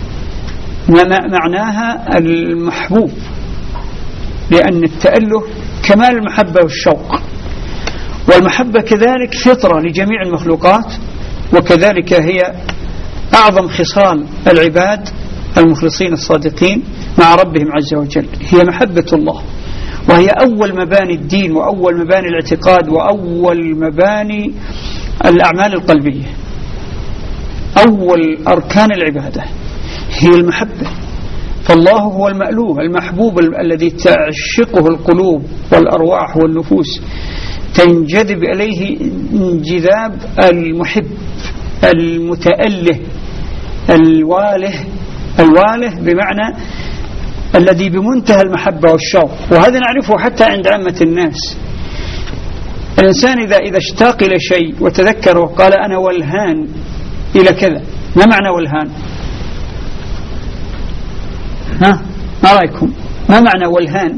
معناها المحبوب، لأن التأله كمال المحبة والشوق، والمحبة كذلك فطرة لجميع المخلوقات، وكذلك هي أعظم خصال العباد المخلصين الصادقين مع ربهم عز وجل، هي محبة الله، وهي أول مباني الدين وأول مباني الاعتقاد وأول مباني الأعمال القلبية، أول أركان العبادة هي المحبة. فالله هو المألوه المحبوب الذي تعشقه القلوب والأرواح والنفوس، تنجذب إليه انجذاب المحب المتأله الواله، الواله بمعنى الذي بمنتهى المحبة والشوق. وهذا نعرفه حتى عند عامة الناس. الإنسان إذا إذا اشتاق إلى شيء وتذكر وقال أنا والهان إلى كذا، ما معنى والهان؟ ها ما رأيكم؟ ما معنى والهان؟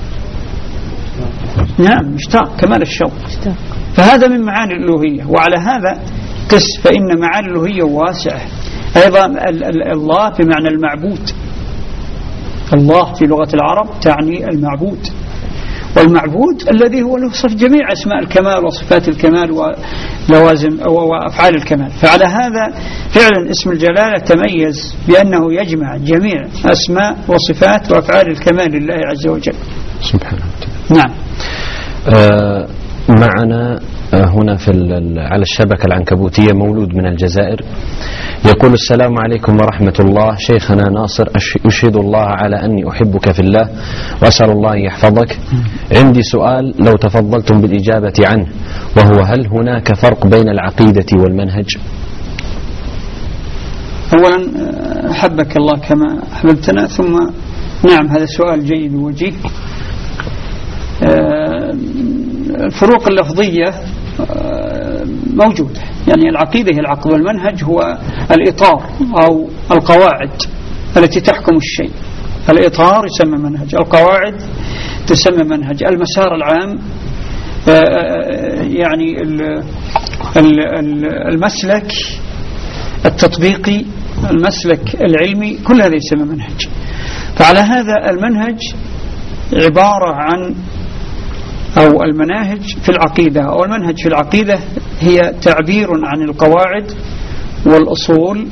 نعم مشتاق، كمال الشوق. فهذا من معاني الألوهية. وعلى هذا قس فإن معاني الألوهية واسعة. أيضا الله بمعنى المعبود، الله في لغة العرب تعني المعبود، والمعبود الذي هو له صف جميع أسماء الكمال وصفات الكمال ولوازم وأفعال الكمال. فعلى هذا فعلا اسم الجلالة تميز بأنه يجمع جميع أسماء وصفات وأفعال الكمال لله عز وجل سبحانه وتعالى. نعم. آه معنا هنا في على الشبكة العنكبوتية مولود من الجزائر يقول السلام عليكم ورحمة الله، شيخنا ناصر أشهد الله على أني أحبك في الله وأسأل الله أن يحفظك. عندي سؤال لو تفضلتم بالإجابة عنه، وهو هل هناك فرق بين العقيدة والمنهج؟ أولا أحبك الله كما أحببتنا، ثم نعم هذا سؤال جيد ووجيه. الفروق اللفظية موجودة، يعني العقيدة هي العقل، والمنهج هو الإطار أو القواعد التي تحكم الشيء. الإطار يسمى منهج، القواعد تسمى منهج، المسار العام يعني المسلك التطبيقي، المسلك العلمي، كل هذا يسمى منهج. فعلى هذا المنهج عبارة عن أو المناهج في العقيدة أو المنهج في العقيدة هي تعبير عن القواعد والأصول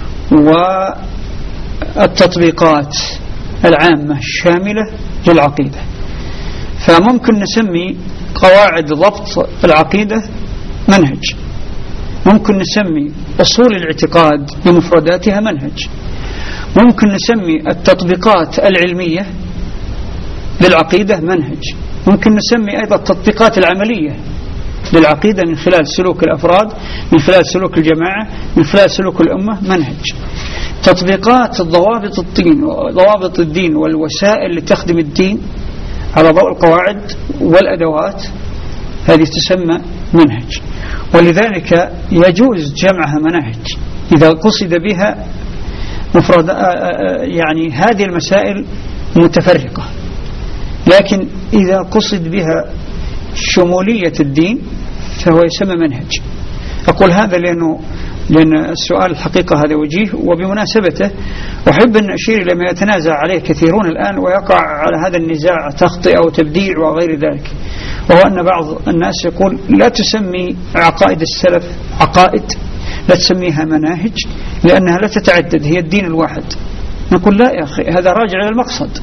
والتطبيقات العامة الشاملة للعقيدة. فممكن نسمي قواعد ضبط العقيدة منهج، ممكن نسمي أصول الاعتقاد بمفرداتها منهج، ممكن نسمي التطبيقات العلمية للعقيدة منهج، ممكن نسمي أيضا التطبيقات العملية للعقيدة من خلال سلوك الأفراد، من خلال سلوك الجماعة، من خلال سلوك الأمة منهج. تطبيقات ضوابط الدين ضوابط الدين والوسائل اللي تخدم الدين على ضوء القواعد والأدوات، هذه تسمى منهج. ولذلك يجوز جمعها مناهج إذا قصد بها مفرد يعني هذه المسائل متفرقة، لكن إذا قصد بها شمولية الدين فهو يسمى منهج. أقول هذا لأنه لأن السؤال الحقيقة هذا وجيه، وبمناسبته أحب أن أشير إلى ما يتنازع عليه كثيرون الآن ويقع على هذا النزاع تخطئة أو تبديع وغير ذلك، وهو أن بعض الناس يقول لا تسمي عقائد السلف عقائد، لا تسميها مناهج لأنها لا تتعدد، هي الدين الواحد. نقول لا يا أخي، هذا راجع إلى المقصد.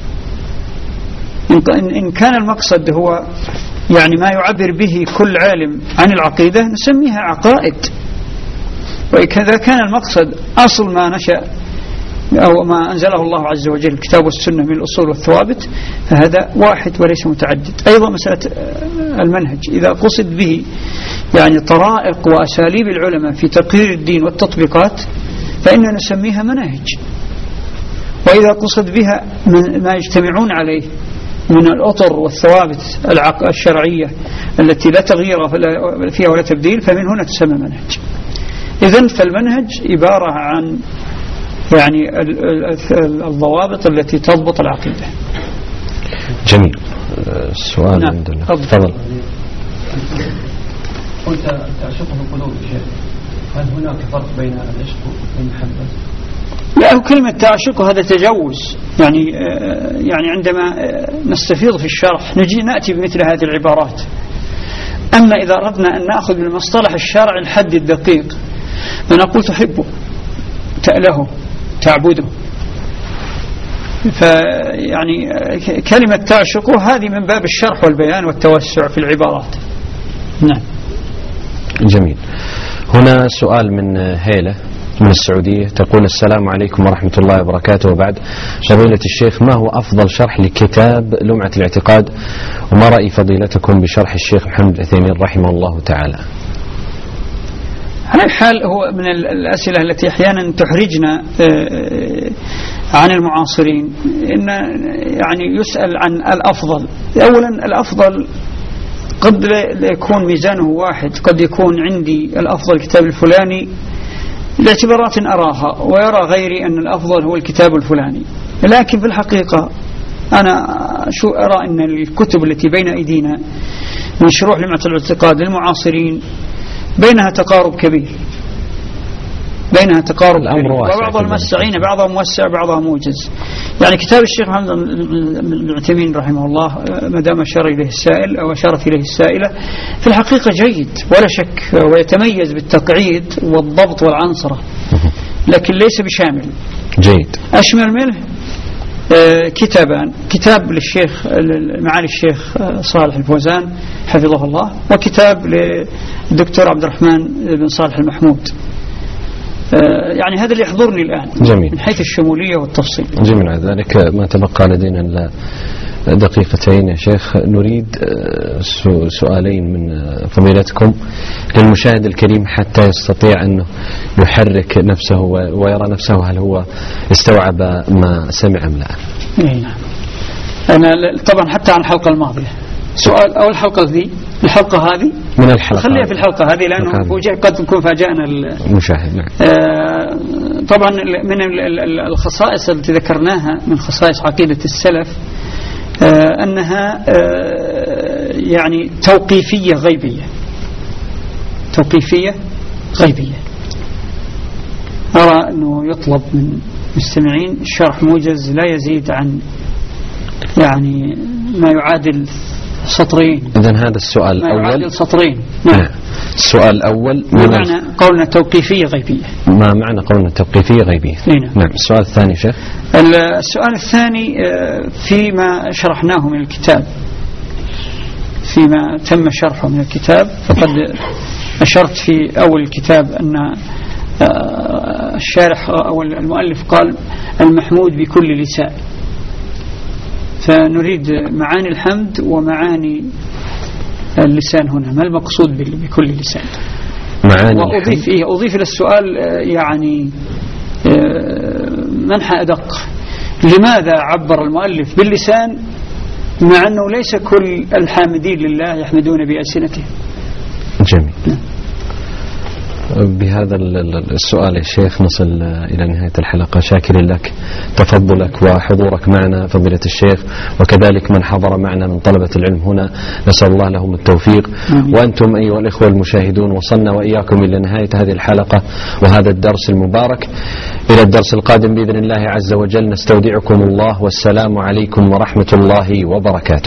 إن كان المقصد هو يعني ما يعبر به كل عالم عن العقيدة نسميها عقائد، وإذا كان المقصد أصل ما نشأ أو ما أنزله الله عز وجل الكتاب والسنة من الأصول والثوابت فهذا واحد وليس متعدد. أيضا مسألة المنهج إذا قصد به يعني طرائق وأساليب العلماء في تقرير الدين والتطبيقات فإننا نسميها مناهج، وإذا قصد بها من ما يجتمعون عليه من الأطر والثوابت الشرعية التي لا تغيير فيها ولا تبديل فمن هنا تسمى منهج. إذن فالمنهج عبارة عن يعني الضوابط التي تضبط العقيدة. جميل. السؤال نعم. عندنا تفضل. قلت تعشقه القلوب شيء، هل هناك فرق بين العشق والمحبة؟ لا، كلمة تعشق هذا تجوز، يعني يعني عندما نستفيض في الشرح نجي نأتي بمثل هذه العبارات. أما إذا أردنا أن نأخذ من المصطلح الشرعي الحد الدقيق فنقول تحبه، تأله، تعبده. فيعني كلمة تعشقه هذه من باب الشرح والبيان والتوسع في العبارات. نعم. جميل. هنا سؤال من هيلة من السعودية تقول: السلام عليكم ورحمة الله وبركاته، وبعد، فضيلة الشيخ ما هو أفضل شرح لكتاب لمعة الاعتقاد، وما رأي فضيلتكم بشرح الشيخ محمد العثيمين رحمه الله تعالى؟ على الحال هو من الأسئلة التي أحيانا تحرجنا عن المعاصرين، إن يعني يسأل عن الأفضل. أولا الأفضل قد لا يكون ميزانه واحد، قد يكون عندي الأفضل الكتاب الفلاني لاعتبارات أراها، ويرى غيري أن الأفضل هو الكتاب الفلاني. لكن في الحقيقة أنا شو أرى أن الكتب التي بين أيدينا من شروح لمعة الاعتقاد للمعاصرين بينها تقارب كبير، بينها تقارب كبير، وبعضها المستعين بعضها موسع بعضها موجز. يعني كتاب الشيخ محمد العثيمين رحمه الله ما دام أشار إليه السائل أو أشارت إليه السائلة في الحقيقة جيد ولا شك، ويتميز بالتقعيد والضبط والعنصرة، لكن ليس بشامل. جيد. أشمل منه كتابان: كتاب للشيخ معالي الشيخ صالح الفوزان حفظه الله، وكتاب للدكتور عبد الرحمن بن صالح المحمود. يعني هذا اللي يحضرني الآن. جميل. من حيث الشمولية والتفصيل. جميل. على ذلك ما تبقى لدينا دقيقتين يا شيخ. نريد سؤالين من فضيلتكم للمشاهد الكريم حتى يستطيع أنه يحرك نفسه ويرى نفسه هل هو استوعب ما سمع أم لا. نعم. أنا طبعا حتى عن الحلقة الماضية سؤال أو الحلقة ذي الحلقة هذه من الحلقة خليها في الحلقة هذه لأنه قد تكون فاجأنا المشاهد. نعم. آه طبعا من الخصائص التي ذكرناها من خصائص عقيدة السلف آه أنها آه يعني توقيفية غيبية توقيفية غيبية. أرى أنه يطلب من المستمعين شرح موجز لا يزيد عن يعني ما يعادل سطرين. إذن هذا السؤال ما الأول يعادل سطرين. نعم. السؤال الأول ما معنى قولنا توقيفية غيبية؟ ما معنى قولنا توقيفية غيبية؟ نعم. نعم. السؤال الثاني شيخ. السؤال الثاني فيما شرحناه من الكتاب فيما تم شرحه من الكتاب فقد أشرت في أول الكتاب أن الشارح أو المؤلف قال المحمود بكل لسان، فنريد معاني الحمد ومعاني اللسان هنا، ما المقصود بكل لسان؟ معاني وأضيف إيه أضيف إلى السؤال يعني منحى أدق، لماذا عبر المؤلف باللسان مع أنه ليس كل الحامدين لله يحمدون بألسنتهم؟ جميل. بهذا السؤال يا شيخ نصل إلى نهاية الحلقة. شاكر لك تفضلك وحضورك معنا فضيلة الشيخ، وكذلك من حضر معنا من طلبة العلم هنا، نسأل الله لهم التوفيق. وأنتم أيها الإخوة المشاهدون وصلنا وإياكم إلى نهاية هذه الحلقة وهذا الدرس المبارك. إلى الدرس القادم بإذن الله عز وجل نستودعكم الله، والسلام عليكم ورحمة الله وبركاته.